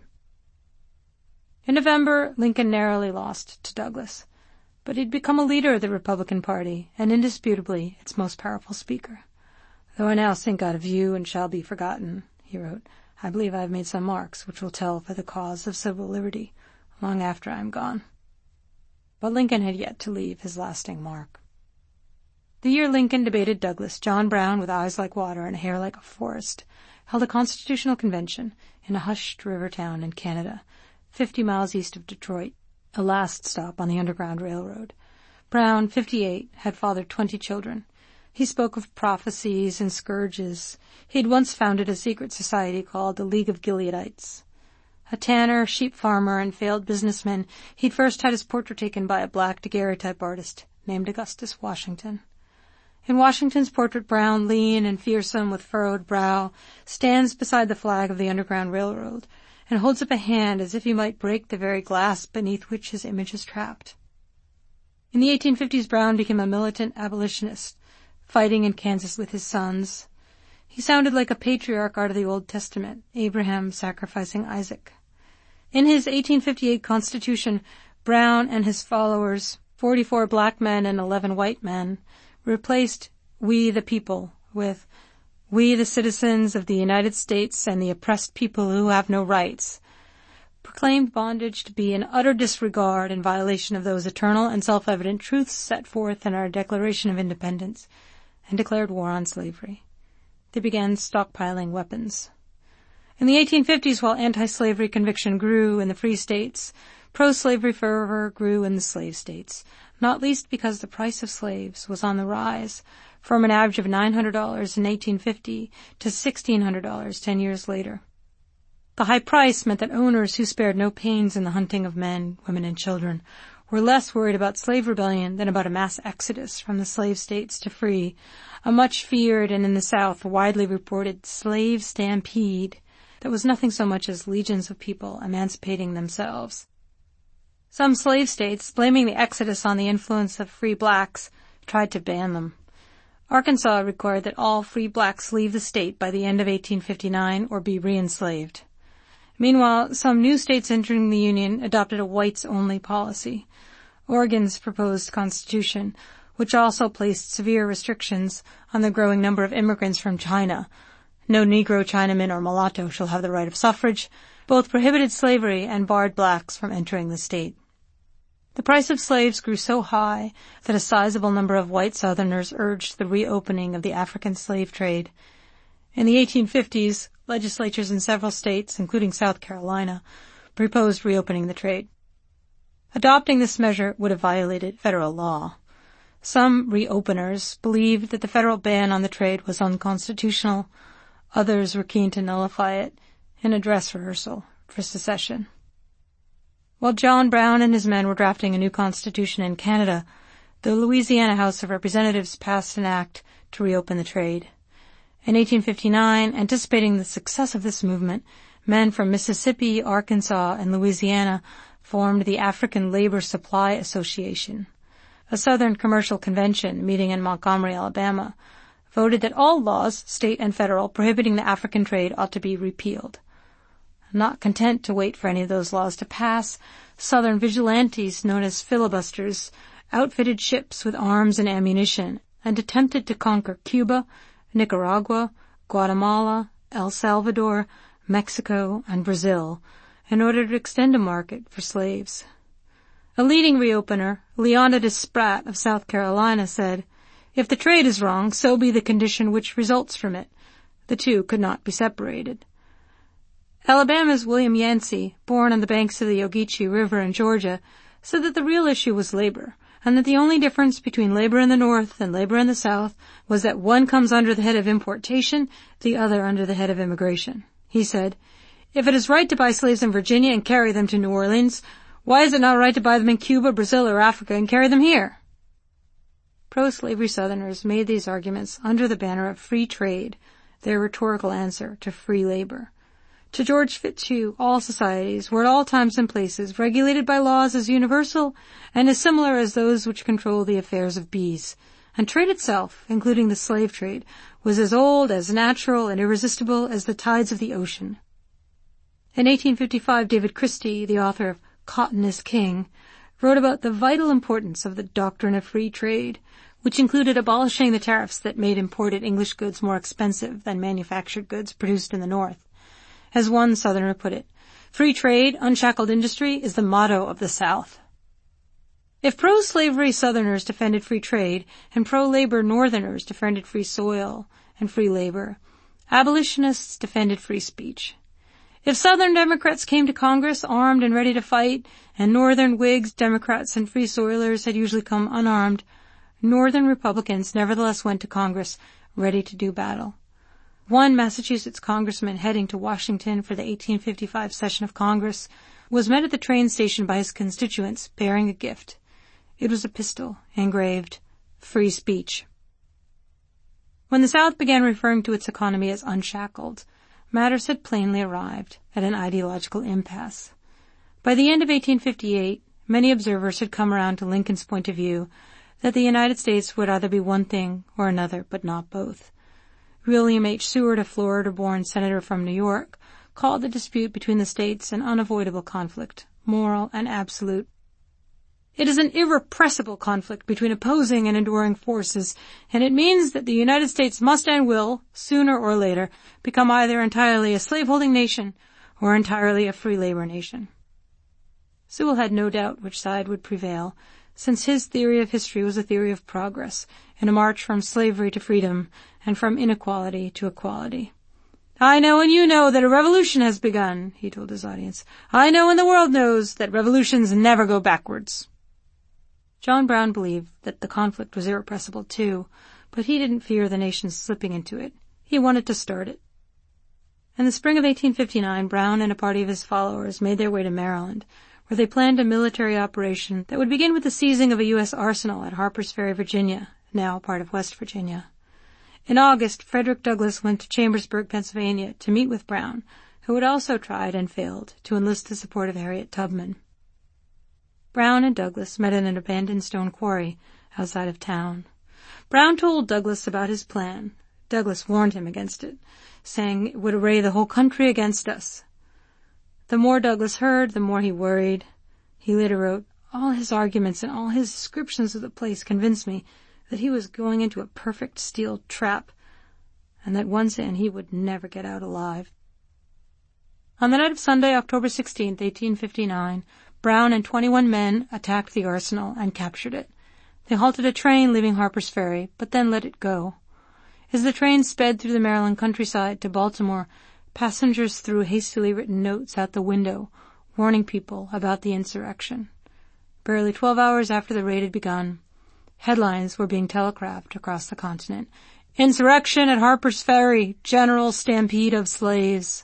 In November, Lincoln narrowly lost to Douglas, but he'd become a leader of the Republican Party and indisputably its most powerful speaker. "Though I now sink out of view and shall be forgotten," he wrote, "I believe I have made some marks which will tell for the cause of civil liberty long after I am gone." But Lincoln had yet to leave his lasting mark. The year Lincoln debated Douglas, John Brown, with eyes like water and hair like a forest, held a constitutional convention in a hushed river town in Canada, fifty miles east of Detroit, a last stop on the Underground Railroad. Brown, fifty-eight, had fathered twenty children. He spoke of prophecies and scourges. He had once founded a secret society called the League of Gileadites. A tanner, sheep farmer, and failed businessman, he'd first had his portrait taken by a black daguerreotype artist named Augustus Washington. In Washington's portrait, Brown, lean and fearsome with furrowed brow, stands beside the flag of the Underground Railroad and holds up a hand as if he might break the very glass beneath which his image is trapped. In the eighteen fifties, Brown became a militant abolitionist, fighting in Kansas with his sons. He sounded like a patriarch out of the Old Testament, Abraham sacrificing Isaac. In his eighteen fifty-eight Constitution, Brown and his followers, forty-four black men and eleven white men, replaced "we the people" with "we the citizens of the United States and the oppressed people who have no rights," proclaimed bondage to be an utter disregard and violation of those eternal and self-evident truths set forth in our Declaration of Independence, and declared war on slavery. They began stockpiling weapons. In the eighteen fifties, while anti-slavery conviction grew in the free states, pro-slavery fervor grew in the slave states, not least because the price of slaves was on the rise, from an average of nine hundred dollars in eighteen fifty to sixteen hundred dollars ten years later. The high price meant that owners who spared no pains in the hunting of men, women, and children were less worried about slave rebellion than about a mass exodus from the slave states to free, a much feared and in the South widely reported slave stampede that was nothing so much as legions of people emancipating themselves. Some slave states, blaming the exodus on the influence of free blacks, tried to ban them. Arkansas required that all free blacks leave the state by the end of eighteen fifty-nine or be re-enslaved. Meanwhile, some new states entering the Union adopted a whites-only policy. Oregon's proposed constitution, which also placed severe restrictions on the growing number of immigrants from China. No Negro, Chinaman, or mulatto shall have the right of suffrage. Both prohibited slavery and barred blacks from entering the state. The price of slaves grew so high that a sizable number of white Southerners urged the reopening of the African slave trade. In the eighteen fifties, legislatures in several states, including South Carolina, proposed reopening the trade. Adopting this measure would have violated federal law. Some reopeners believed that the federal ban on the trade was unconstitutional. Others were keen to nullify it in a dress rehearsal for secession. While John Brown and his men were drafting a new constitution in Canada, the Louisiana House of Representatives passed an act to reopen the trade. In eighteen fifty-nine, anticipating the success of this movement, men from Mississippi, Arkansas, and Louisiana formed the African Labor Supply Association. A Southern Commercial Convention, meeting in Montgomery, Alabama, voted that all laws, state and federal, prohibiting the African trade ought to be repealed. Not content to wait for any of those laws to pass, Southern vigilantes known as filibusters outfitted ships with arms and ammunition and attempted to conquer Cuba, Nicaragua, Guatemala, El Salvador, Mexico, and Brazil in order to extend a market for slaves. A leading reopener, Leonidas Spratt of South Carolina, said, "If the trade is wrong, so be the condition which results from it. The two could not be separated." Alabama's William Yancey, born on the banks of the Ogeechee River in Georgia, said that the real issue was labor, and that the only difference between labor in the North and labor in the South was that one comes under the head of importation, the other under the head of immigration. He said, "If it is right to buy slaves in Virginia and carry them to New Orleans, why is it not right to buy them in Cuba, Brazil, or Africa and carry them here?" Pro-slavery Southerners made these arguments under the banner of free trade, their rhetorical answer to free labor. To George Fitzhugh, all societies were at all times and places regulated by laws as universal and as similar as those which control the affairs of bees, and trade itself, including the slave trade, was as old, as natural, and irresistible as the tides of the ocean. In eighteen fifty-five, David Christie, the author of Cotton is King, wrote about the vital importance of the doctrine of free trade, which included abolishing the tariffs that made imported English goods more expensive than manufactured goods produced in the North. As one Southerner put it, "Free trade, unshackled industry is the motto of the South." If pro-slavery Southerners defended free trade and pro-labor Northerners defended free soil and free labor, Abolitionists defended free speech. If Southern Democrats came to Congress armed and ready to fight, and Northern Whigs, Democrats, and Free Soilers had usually come unarmed, Northern Republicans nevertheless went to Congress ready to do battle. One Massachusetts congressman heading to Washington for the eighteen fifty-five session of Congress was met at the train station by his constituents bearing a gift. It was a pistol engraved, "Free Speech." When the South began referring to its economy as unshackled, matters had plainly arrived at an ideological impasse. By the end of eighteen fifty-eight, many observers had come around to Lincoln's point of view that the United States would either be one thing or another, but not both. William H. Seward, a Florida-born senator from New York, called the dispute between the states an unavoidable conflict, moral and absolute. It is an irrepressible conflict between opposing and enduring forces, and it means that the United States must and will, sooner or later, become either entirely a slaveholding nation or entirely a free labor nation. Sewell had no doubt which side would prevail, since his theory of history was a theory of progress, in a march from slavery to freedom and from inequality to equality. "I know and you know that a revolution has begun," he told his audience. "I know and the world knows that revolutions never go backwards." John Brown believed that the conflict was irrepressible too, but he didn't fear the nation slipping into it. He wanted to start it. In the spring of eighteen fifty-nine, Brown and a party of his followers made their way to Maryland, where they planned a military operation that would begin with the seizing of a U S arsenal at Harper's Ferry, Virginia, now part of West Virginia. In August, Frederick Douglass went to Chambersburg, Pennsylvania, to meet with Brown, who had also tried and failed to enlist the support of Harriet Tubman. Brown and Douglass met in an abandoned stone quarry outside of town. Brown told Douglass about his plan. Douglass warned him against it, saying it would array the whole country against us. The more Douglass heard, the more he worried. He later wrote, "All his arguments and all his descriptions of the place convinced me that he was going into a perfect steel trap, and that once in he would never get out alive." On the night of Sunday, October sixteenth, eighteen fifty-nine, Brown and twenty-one men attacked the arsenal and captured it. They halted a train leaving Harper's Ferry, but then let it go. As the train sped through the Maryland countryside to Baltimore, passengers threw hastily written notes out the window, warning people about the insurrection. Barely twelve hours after the raid had begun, headlines were being telegraphed across the continent. "Insurrection at Harper's Ferry, general stampede of slaves."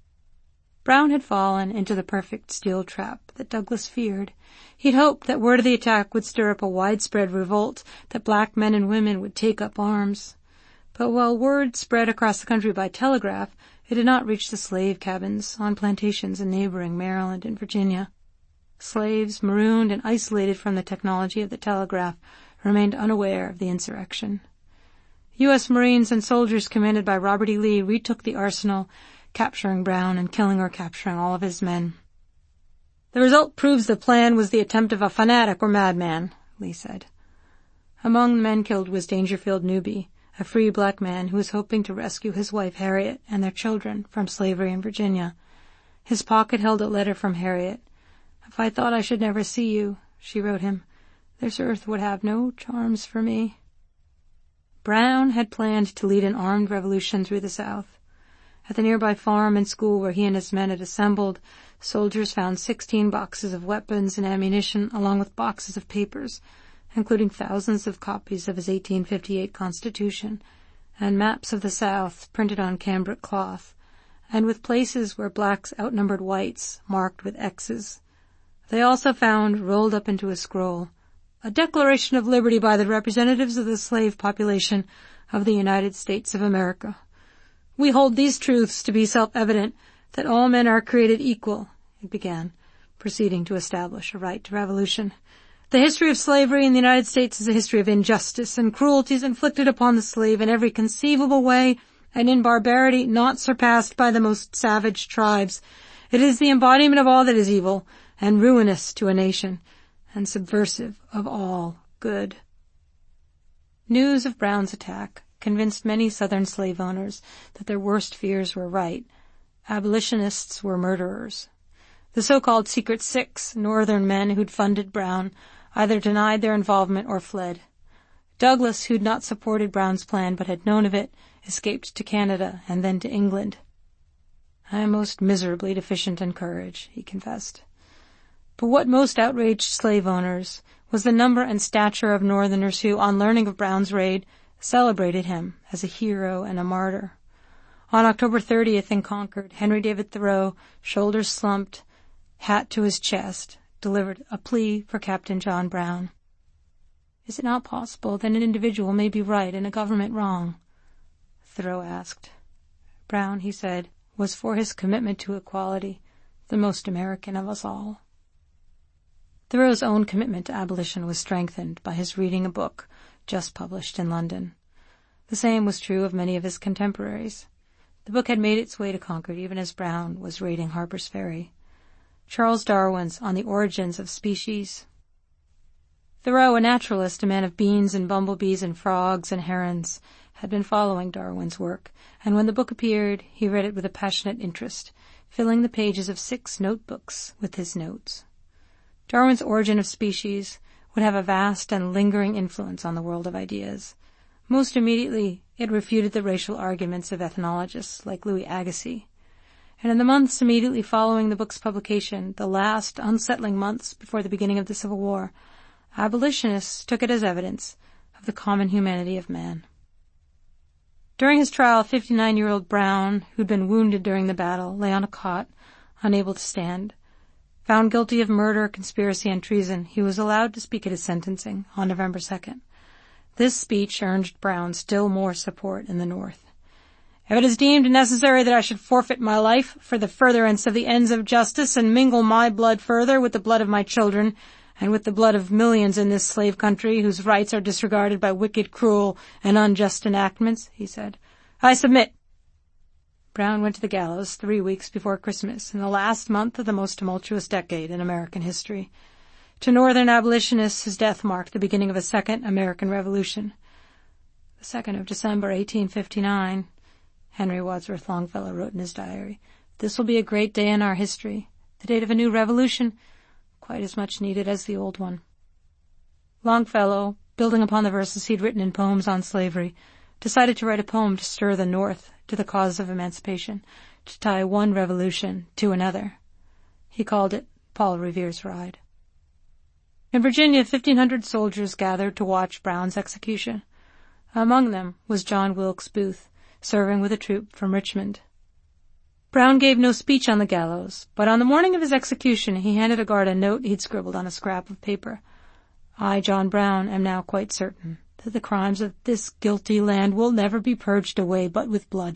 Brown had fallen into the perfect steel trap that Douglass feared. He'd hoped that word of the attack would stir up a widespread revolt, that black men and women would take up arms. But while word spread across the country by telegraph, it did not reach the slave cabins on plantations in neighboring Maryland and Virginia. Slaves, marooned and isolated from the technology of the telegraph, remained unaware of the insurrection. U S Marines and soldiers commanded by Robert E. Lee retook the arsenal, capturing Brown and killing or capturing all of his men. "The result proves the plan was the attempt of a fanatic or madman," Lee said. Among the men killed was Dangerfield Newby, a free black man who was hoping to rescue his wife Harriet and their children from slavery in Virginia. His pocket held a letter from Harriet. "If I thought I should never see you," she wrote him, "this earth would have no charms for me." Brown had planned to lead an armed revolution through the South. At the nearby farm and school where he and his men had assembled, soldiers found sixteen boxes of weapons and ammunition along with boxes of papers, including thousands of copies of his eighteen fifty-eight Constitution and maps of the South printed on cambric cloth, and with places where blacks outnumbered whites marked with X's. They also found, rolled up into a scroll, a Declaration of Liberty by the representatives of the slave population of the United States of America. "We hold these truths to be self-evident, that all men are created equal," it began, proceeding to establish a right to revolution. "The history of slavery in the United States is a history of injustice and cruelties inflicted upon the slave in every conceivable way and in barbarity not surpassed by the most savage tribes. It is the embodiment of all that is evil and ruinous to a nation, and subversive of all good." News of Brown's attack convinced many Southern slave owners that their worst fears were right. Abolitionists were murderers. The so-called Secret Six, Northern men who'd funded Brown, either denied their involvement or fled. Douglas, who'd not supported Brown's plan but had known of it, escaped to Canada and then to England. "I am most miserably deficient in courage," he confessed. But what most outraged slave owners was the number and stature of Northerners who, on learning of Brown's raid, celebrated him as a hero and a martyr. On October thirtieth in Concord, Henry David Thoreau, shoulders slumped, hat to his chest, delivered a plea for Captain John Brown. "Is it not possible that an individual may be right and a government wrong?" Thoreau asked. Brown, he said, was for his commitment to equality, the most American of us all. Thoreau's own commitment to abolition was strengthened by his reading a book just published in London. The same was true of many of his contemporaries. The book had made its way to Concord even as Brown was raiding Harper's Ferry. Charles Darwin's On the Origins of Species. Thoreau, a naturalist, a man of beans and bumblebees and frogs and herons, had been following Darwin's work, and when the book appeared, he read it with a passionate interest, filling the pages of six notebooks with his notes. Darwin's Origin of Species would have a vast and lingering influence on the world of ideas. Most immediately, it refuted the racial arguments of ethnologists like Louis Agassiz. And in the months immediately following the book's publication, the last unsettling months before the beginning of the Civil War, abolitionists took it as evidence of the common humanity of man. During his trial, fifty-nine-year-old Brown, who'd been wounded during the battle, lay on a cot, unable to stand. Found guilty of murder, conspiracy, and treason, he was allowed to speak at his sentencing on November second. This speech earned Brown still more support in the North. "If it is deemed necessary that I should forfeit my life for the furtherance of the ends of justice and mingle my blood further with the blood of my children and with the blood of millions in this slave country whose rights are disregarded by wicked, cruel, and unjust enactments," he said, "I submit." Brown went to the gallows three weeks before Christmas, in the last month of the most tumultuous decade in American history. To Northern abolitionists, his death marked the beginning of a second American Revolution. The second of December, eighteen fifty-nine, Henry Wadsworth Longfellow wrote in his diary, "This will be a great day in our history, the date of a new revolution, quite as much needed as the old one." Longfellow, building upon the verses he'd written in poems on slavery, decided to write a poem to stir the North to the cause of emancipation, to tie one revolution to another. He called it Paul Revere's Ride. In Virginia, fifteen hundred soldiers gathered to watch Brown's execution. Among them was John Wilkes Booth, serving with a troop from Richmond. Brown gave no speech on the gallows, but on the morning of his execution he handed a guard a note he'd scribbled on a scrap of paper. "I, John Brown, am now quite certain that the crimes of this guilty land will never be purged away but with blood."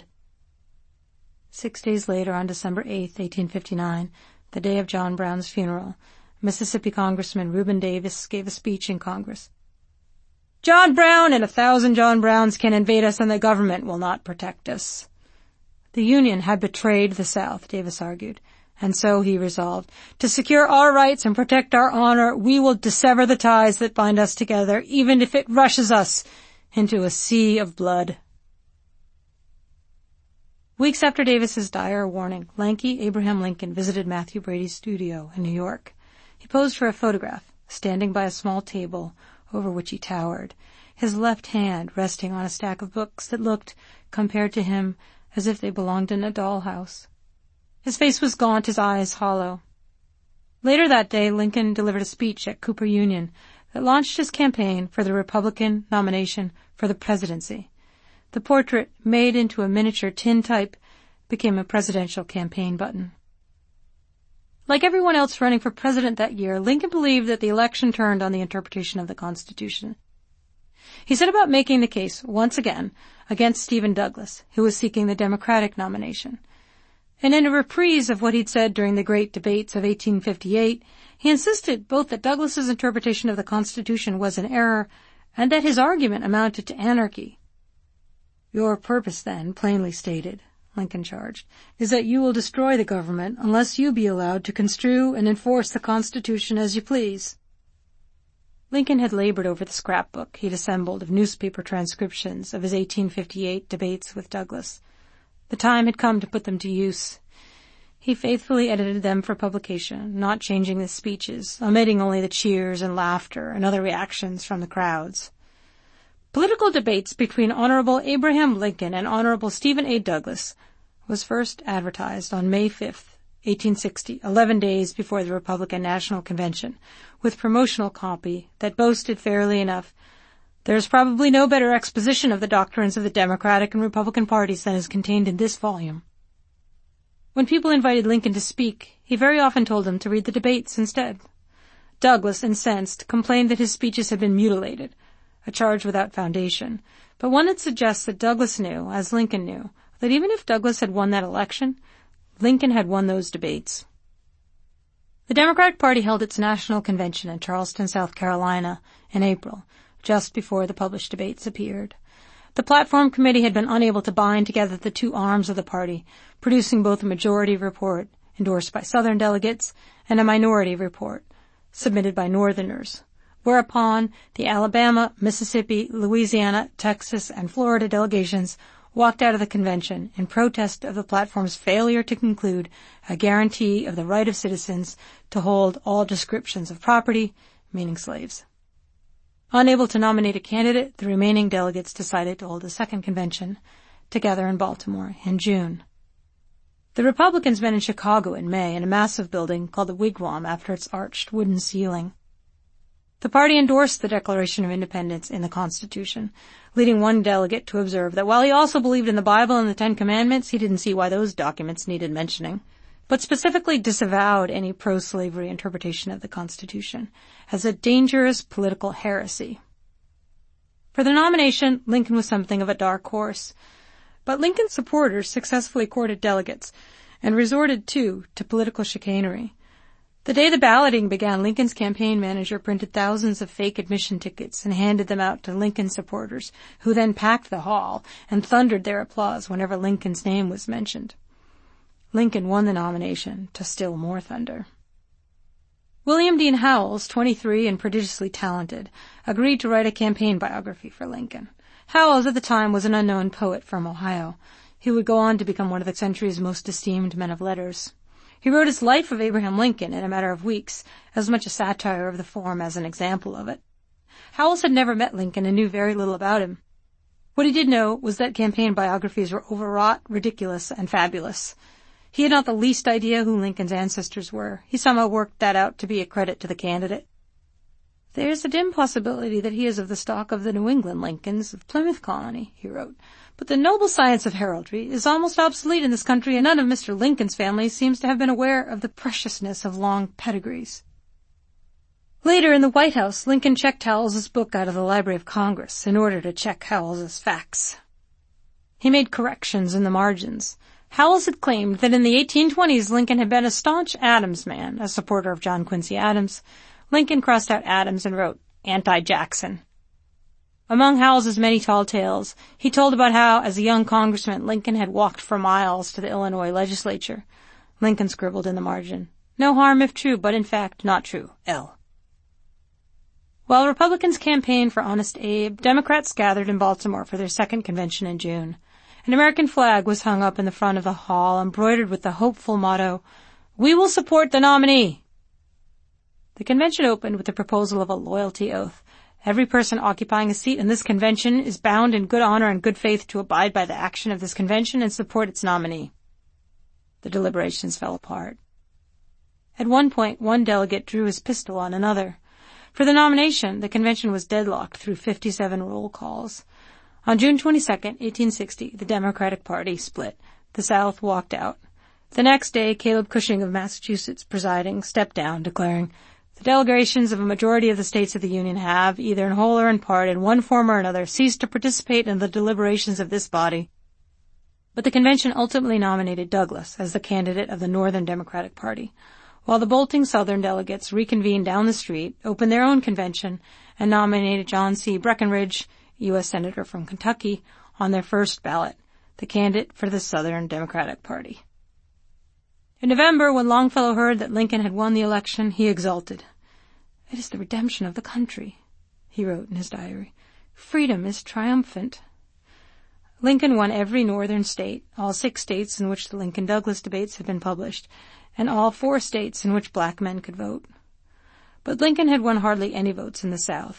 Six days later, on December eighth, eighteen fifty-nine, the day of John Brown's funeral, Mississippi Congressman Reuben Davis gave a speech in Congress. "John Brown and a thousand John Browns can invade us and the government will not protect us." The Union had betrayed the South, Davis argued, and so he resolved, "To secure our rights and protect our honor, we will dissever the ties that bind us together, even if it rushes us into a sea of blood." Weeks after Davis's dire warning, lanky Abraham Lincoln visited Matthew Brady's studio in New York. He posed for a photograph, standing by a small table over which he towered, his left hand resting on a stack of books that looked, compared to him, as if they belonged in a dollhouse. His face was gaunt, his eyes hollow. Later that day, Lincoln delivered a speech at Cooper Union that launched his campaign for the Republican nomination for the presidency. The portrait, made into a miniature tintype, became a presidential campaign button. Like everyone else running for president that year, Lincoln believed that the election turned on the interpretation of the Constitution. He set about making the case, once again, against Stephen Douglas, who was seeking the Democratic nomination. And in a reprise of what he'd said during the great debates of eighteen fifty-eight, he insisted both that Douglas's interpretation of the Constitution was an error and that his argument amounted to anarchy. "Your purpose, then, plainly stated," Lincoln charged, "is that you will destroy the government unless you be allowed to construe and enforce the Constitution as you please." Lincoln had labored over the scrapbook he'd assembled of newspaper transcriptions of his eighteen fifty-eight debates with Douglas. The time had come to put them to use. He faithfully edited them for publication, not changing the speeches, omitting only the cheers and laughter and other reactions from the crowds. Political debates between Honorable Abraham Lincoln and Honorable Stephen A. Douglas was first advertised on May fifth, eighteen sixty, eleven days before the Republican National Convention, with promotional copy that boasted fairly enough, "There is probably no better exposition of the doctrines of the Democratic and Republican parties than is contained in this volume." When people invited Lincoln to speak, he very often told them to read the debates instead. Douglas, incensed, complained that his speeches had been mutilated, a charge without foundation, but one that suggests that Douglas knew, as Lincoln knew, that even if Douglas had won that election, Lincoln had won those debates. The Democratic Party held its national convention in Charleston, South Carolina, in April, just before the published debates appeared. The platform committee had been unable to bind together the two arms of the party, producing both a majority report, endorsed by Southern delegates, and a minority report, submitted by Northerners, whereupon the Alabama, Mississippi, Louisiana, Texas, and Florida delegations walked out of the convention in protest of the platform's failure to conclude a guarantee of the right of citizens to hold all descriptions of property, meaning slaves. Unable to nominate a candidate, the remaining delegates decided to hold a second convention, together in Baltimore, in June. The Republicans met in Chicago in May in a massive building called the Wigwam after its arched wooden ceiling. The party endorsed the Declaration of Independence in the Constitution, leading one delegate to observe that while he also believed in the Bible and the Ten Commandments, he didn't see why those documents needed mentioning, but specifically disavowed any pro-slavery interpretation of the Constitution as a dangerous political heresy. For the nomination, Lincoln was something of a dark horse, but Lincoln's supporters successfully courted delegates and resorted, too, to political chicanery. The day the balloting began, Lincoln's campaign manager printed thousands of fake admission tickets and handed them out to Lincoln supporters, who then packed the hall and thundered their applause whenever Lincoln's name was mentioned. Lincoln won the nomination to still more thunder. William Dean Howells, twenty-three and prodigiously talented, agreed to write a campaign biography for Lincoln. Howells at the time was an unknown poet from Ohio. He would go on to become one of the century's most esteemed men of letters. He wrote his Life of Abraham Lincoln in a matter of weeks, as much a satire of the form as an example of it. Howells had never met Lincoln and knew very little about him. What he did know was that campaign biographies were overwrought, ridiculous, and fabulous. He had not the least idea who Lincoln's ancestors were. He somehow worked that out to be a credit to the candidate. "There's a dim possibility that he is of the stock of the New England Lincolns of Plymouth Colony," he wrote. "But the noble science of heraldry is almost obsolete in this country, and none of Mister Lincoln's family seems to have been aware of the preciousness of long pedigrees." Later, in the White House, Lincoln checked Howells's book out of the Library of Congress in order to check Howells's facts. He made corrections in the margins. Howells had claimed that in the eighteen twenties Lincoln had been a staunch Adams man, a supporter of John Quincy Adams. Lincoln crossed out Adams and wrote, "Anti-Jackson." Among Howells's many tall tales, he told about how, as a young congressman, Lincoln had walked for miles to the Illinois legislature. Lincoln scribbled in the margin, "No harm if true, but in fact not true, L." While Republicans campaigned for Honest Abe, Democrats gathered in Baltimore for their second convention in June. An American flag was hung up in the front of the hall, embroidered with the hopeful motto, "We will support the nominee." The convention opened with the proposal of a loyalty oath. Every person occupying a seat in this convention is bound in good honor and good faith to abide by the action of this convention and support its nominee. The deliberations fell apart. At one point, one delegate drew his pistol on another. For the nomination, the convention was deadlocked through fifty-seven roll calls. On June twenty-second, eighteen sixty, the Democratic Party split. The South walked out. The next day, Caleb Cushing of Massachusetts, presiding, stepped down, declaring, "The delegations of a majority of the states of the Union have, either in whole or in part, in one form or another, ceased to participate in the deliberations of this body." But the convention ultimately nominated Douglas as the candidate of the Northern Democratic Party, while the bolting Southern delegates reconvened down the street, opened their own convention, and nominated John C. Breckinridge, U S Senator from Kentucky, on their first ballot, the candidate for the Southern Democratic Party. In November, when Longfellow heard that Lincoln had won the election, he exulted. "It is the redemption of the country," he wrote in his diary. "Freedom is triumphant." Lincoln won every northern state, all six states in which the Lincoln-Douglas debates had been published, and all four states in which black men could vote. But Lincoln had won hardly any votes in the South,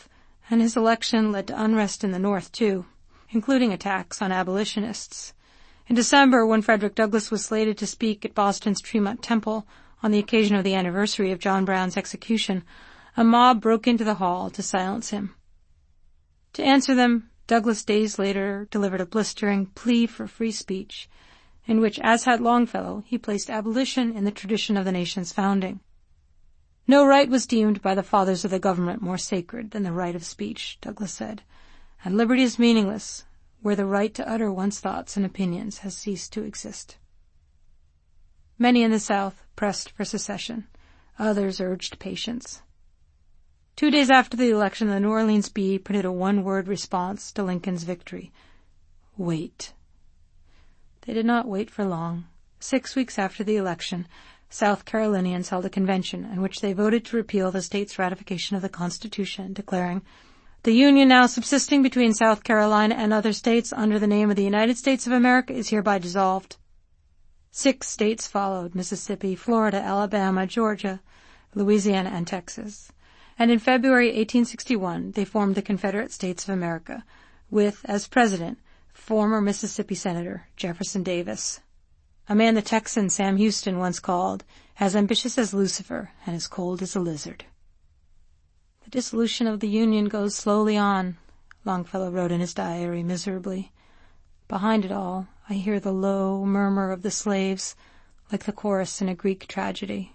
and his election led to unrest in the North, too, including attacks on abolitionists. In December, when Frederick Douglass was slated to speak at Boston's Tremont Temple on the occasion of the anniversary of John Brown's execution, a mob broke into the hall to silence him. To answer them, Douglass days later delivered a blistering plea for free speech, in which, as had Longfellow, he placed abolition in the tradition of the nation's founding. No right was deemed by the fathers of the government more sacred than the right of speech, Douglass said, and liberty is meaningless where the right to utter one's thoughts and opinions has ceased to exist. Many in the South pressed for secession. Others urged patience. Two days after the election, the New Orleans Bee printed a one-word response to Lincoln's victory. Wait. They did not wait for long. Six weeks after the election, South Carolinians held a convention in which they voted to repeal the state's ratification of the Constitution, declaring, "The union now subsisting between South Carolina and other states under the name of the United States of America is hereby dissolved." Six states followed: Mississippi, Florida, Alabama, Georgia, Louisiana, and Texas. And in February eighteen sixty-one, they formed the Confederate States of America, with, as president, former Mississippi Senator Jefferson Davis, a man the Texan Sam Houston once called as ambitious as Lucifer and as cold as a lizard. "The dissolution of the Union goes slowly on," Longfellow wrote in his diary miserably. "Behind it all, I hear the low murmur of the slaves, like the chorus in a Greek tragedy."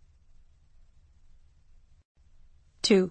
Two.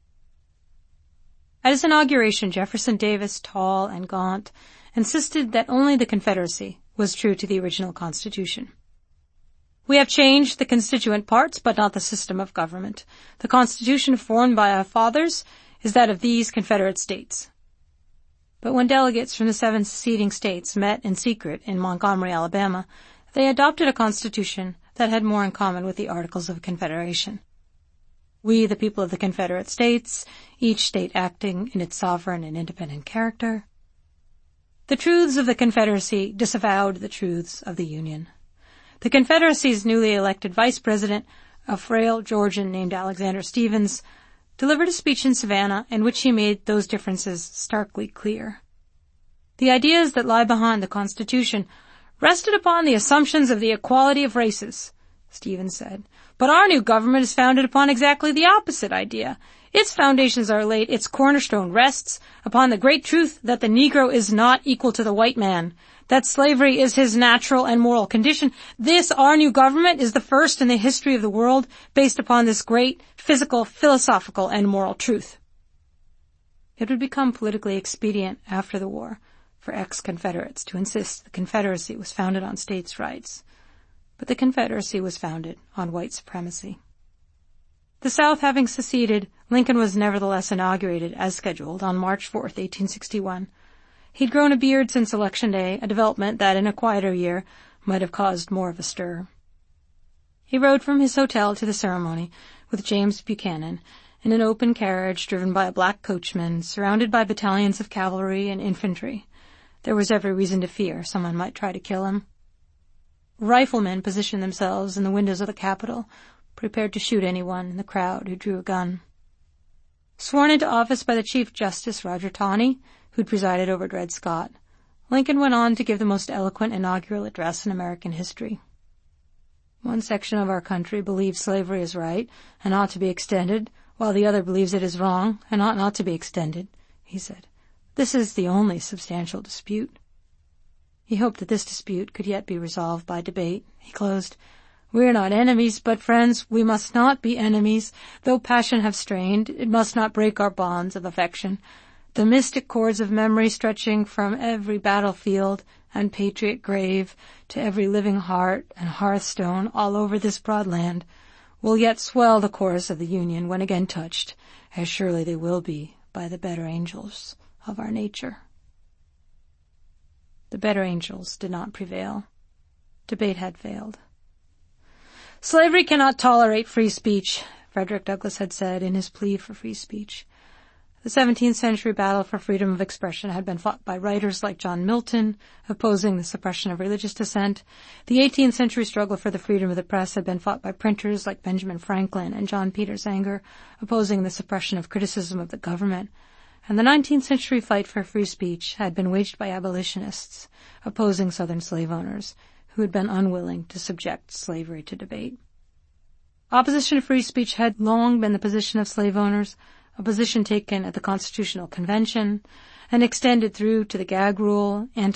At his inauguration, Jefferson Davis, tall and gaunt, insisted that only the Confederacy was true to the original Constitution. "We have changed the constituent parts, but not the system of government. The Constitution formed by our fathers is that of these Confederate States." But when delegates from the seven seceding states met in secret in Montgomery, Alabama, they adopted a constitution that had more in common with the Articles of Confederation. "We, the people of the Confederate States, each state acting in its sovereign and independent character." The truths of the Confederacy disavowed the truths of the Union. The Confederacy's newly elected vice president, a frail Georgian named Alexander Stephens, delivered a speech in Savannah in which he made those differences starkly clear. "The ideas that lie behind the Constitution rested upon the assumptions of the equality of races," Stephens said. "But our new government is founded upon exactly the opposite idea. Its foundations are laid, its cornerstone rests upon the great truth that the Negro is not equal to the white man, that slavery is his natural and moral condition. This, our new government, is the first in the history of the world based upon this great physical, philosophical, and moral truth." It would become politically expedient after the war for ex-Confederates to insist the Confederacy was founded on states' rights. But the Confederacy was founded on white supremacy. The South having seceded, Lincoln was nevertheless inaugurated, as scheduled, on March fourth, eighteen sixty-one. He'd grown a beard since Election Day, a development that in a quieter year might have caused more of a stir. He rode from his hotel to the ceremony with James Buchanan in an open carriage driven by a black coachman, surrounded by battalions of cavalry and infantry. There was every reason to fear someone might try to kill him. Riflemen positioned themselves in the windows of the Capitol, prepared to shoot anyone in the crowd who drew a gun. Sworn into office by the Chief Justice Roger Taney, who'd presided over Dred Scott, Lincoln went on to give the most eloquent inaugural address in American history. "One section of our country believes slavery is right and ought to be extended, while the other believes it is wrong and ought not to be extended," he said. "This is the only substantial dispute." He hoped that this dispute could yet be resolved by debate. He closed, "We are not enemies, but friends. We must not be enemies. Though passion have strained, it must not break our bonds of affection. The mystic cords of memory stretching from every battlefield and patriot grave to every living heart and hearthstone all over this broad land will yet swell the chorus of the Union when again touched, as surely they will be, by the better angels of our nature." The better angels did not prevail. Debate had failed. "Slavery cannot tolerate free speech," Frederick Douglass had said in his plea for free speech. The seventeenth century battle for freedom of expression had been fought by writers like John Milton, opposing the suppression of religious dissent. The eighteenth century struggle for the freedom of the press had been fought by printers like Benjamin Franklin and John Peter Zenger, opposing the suppression of criticism of the government. And the nineteenth century fight for free speech had been waged by abolitionists, opposing Southern slave owners, who had been unwilling to subject slavery to debate. Opposition to free speech had long been the position of slave owners, a position taken at the Constitutional Convention, and extended through to the gag rule, anti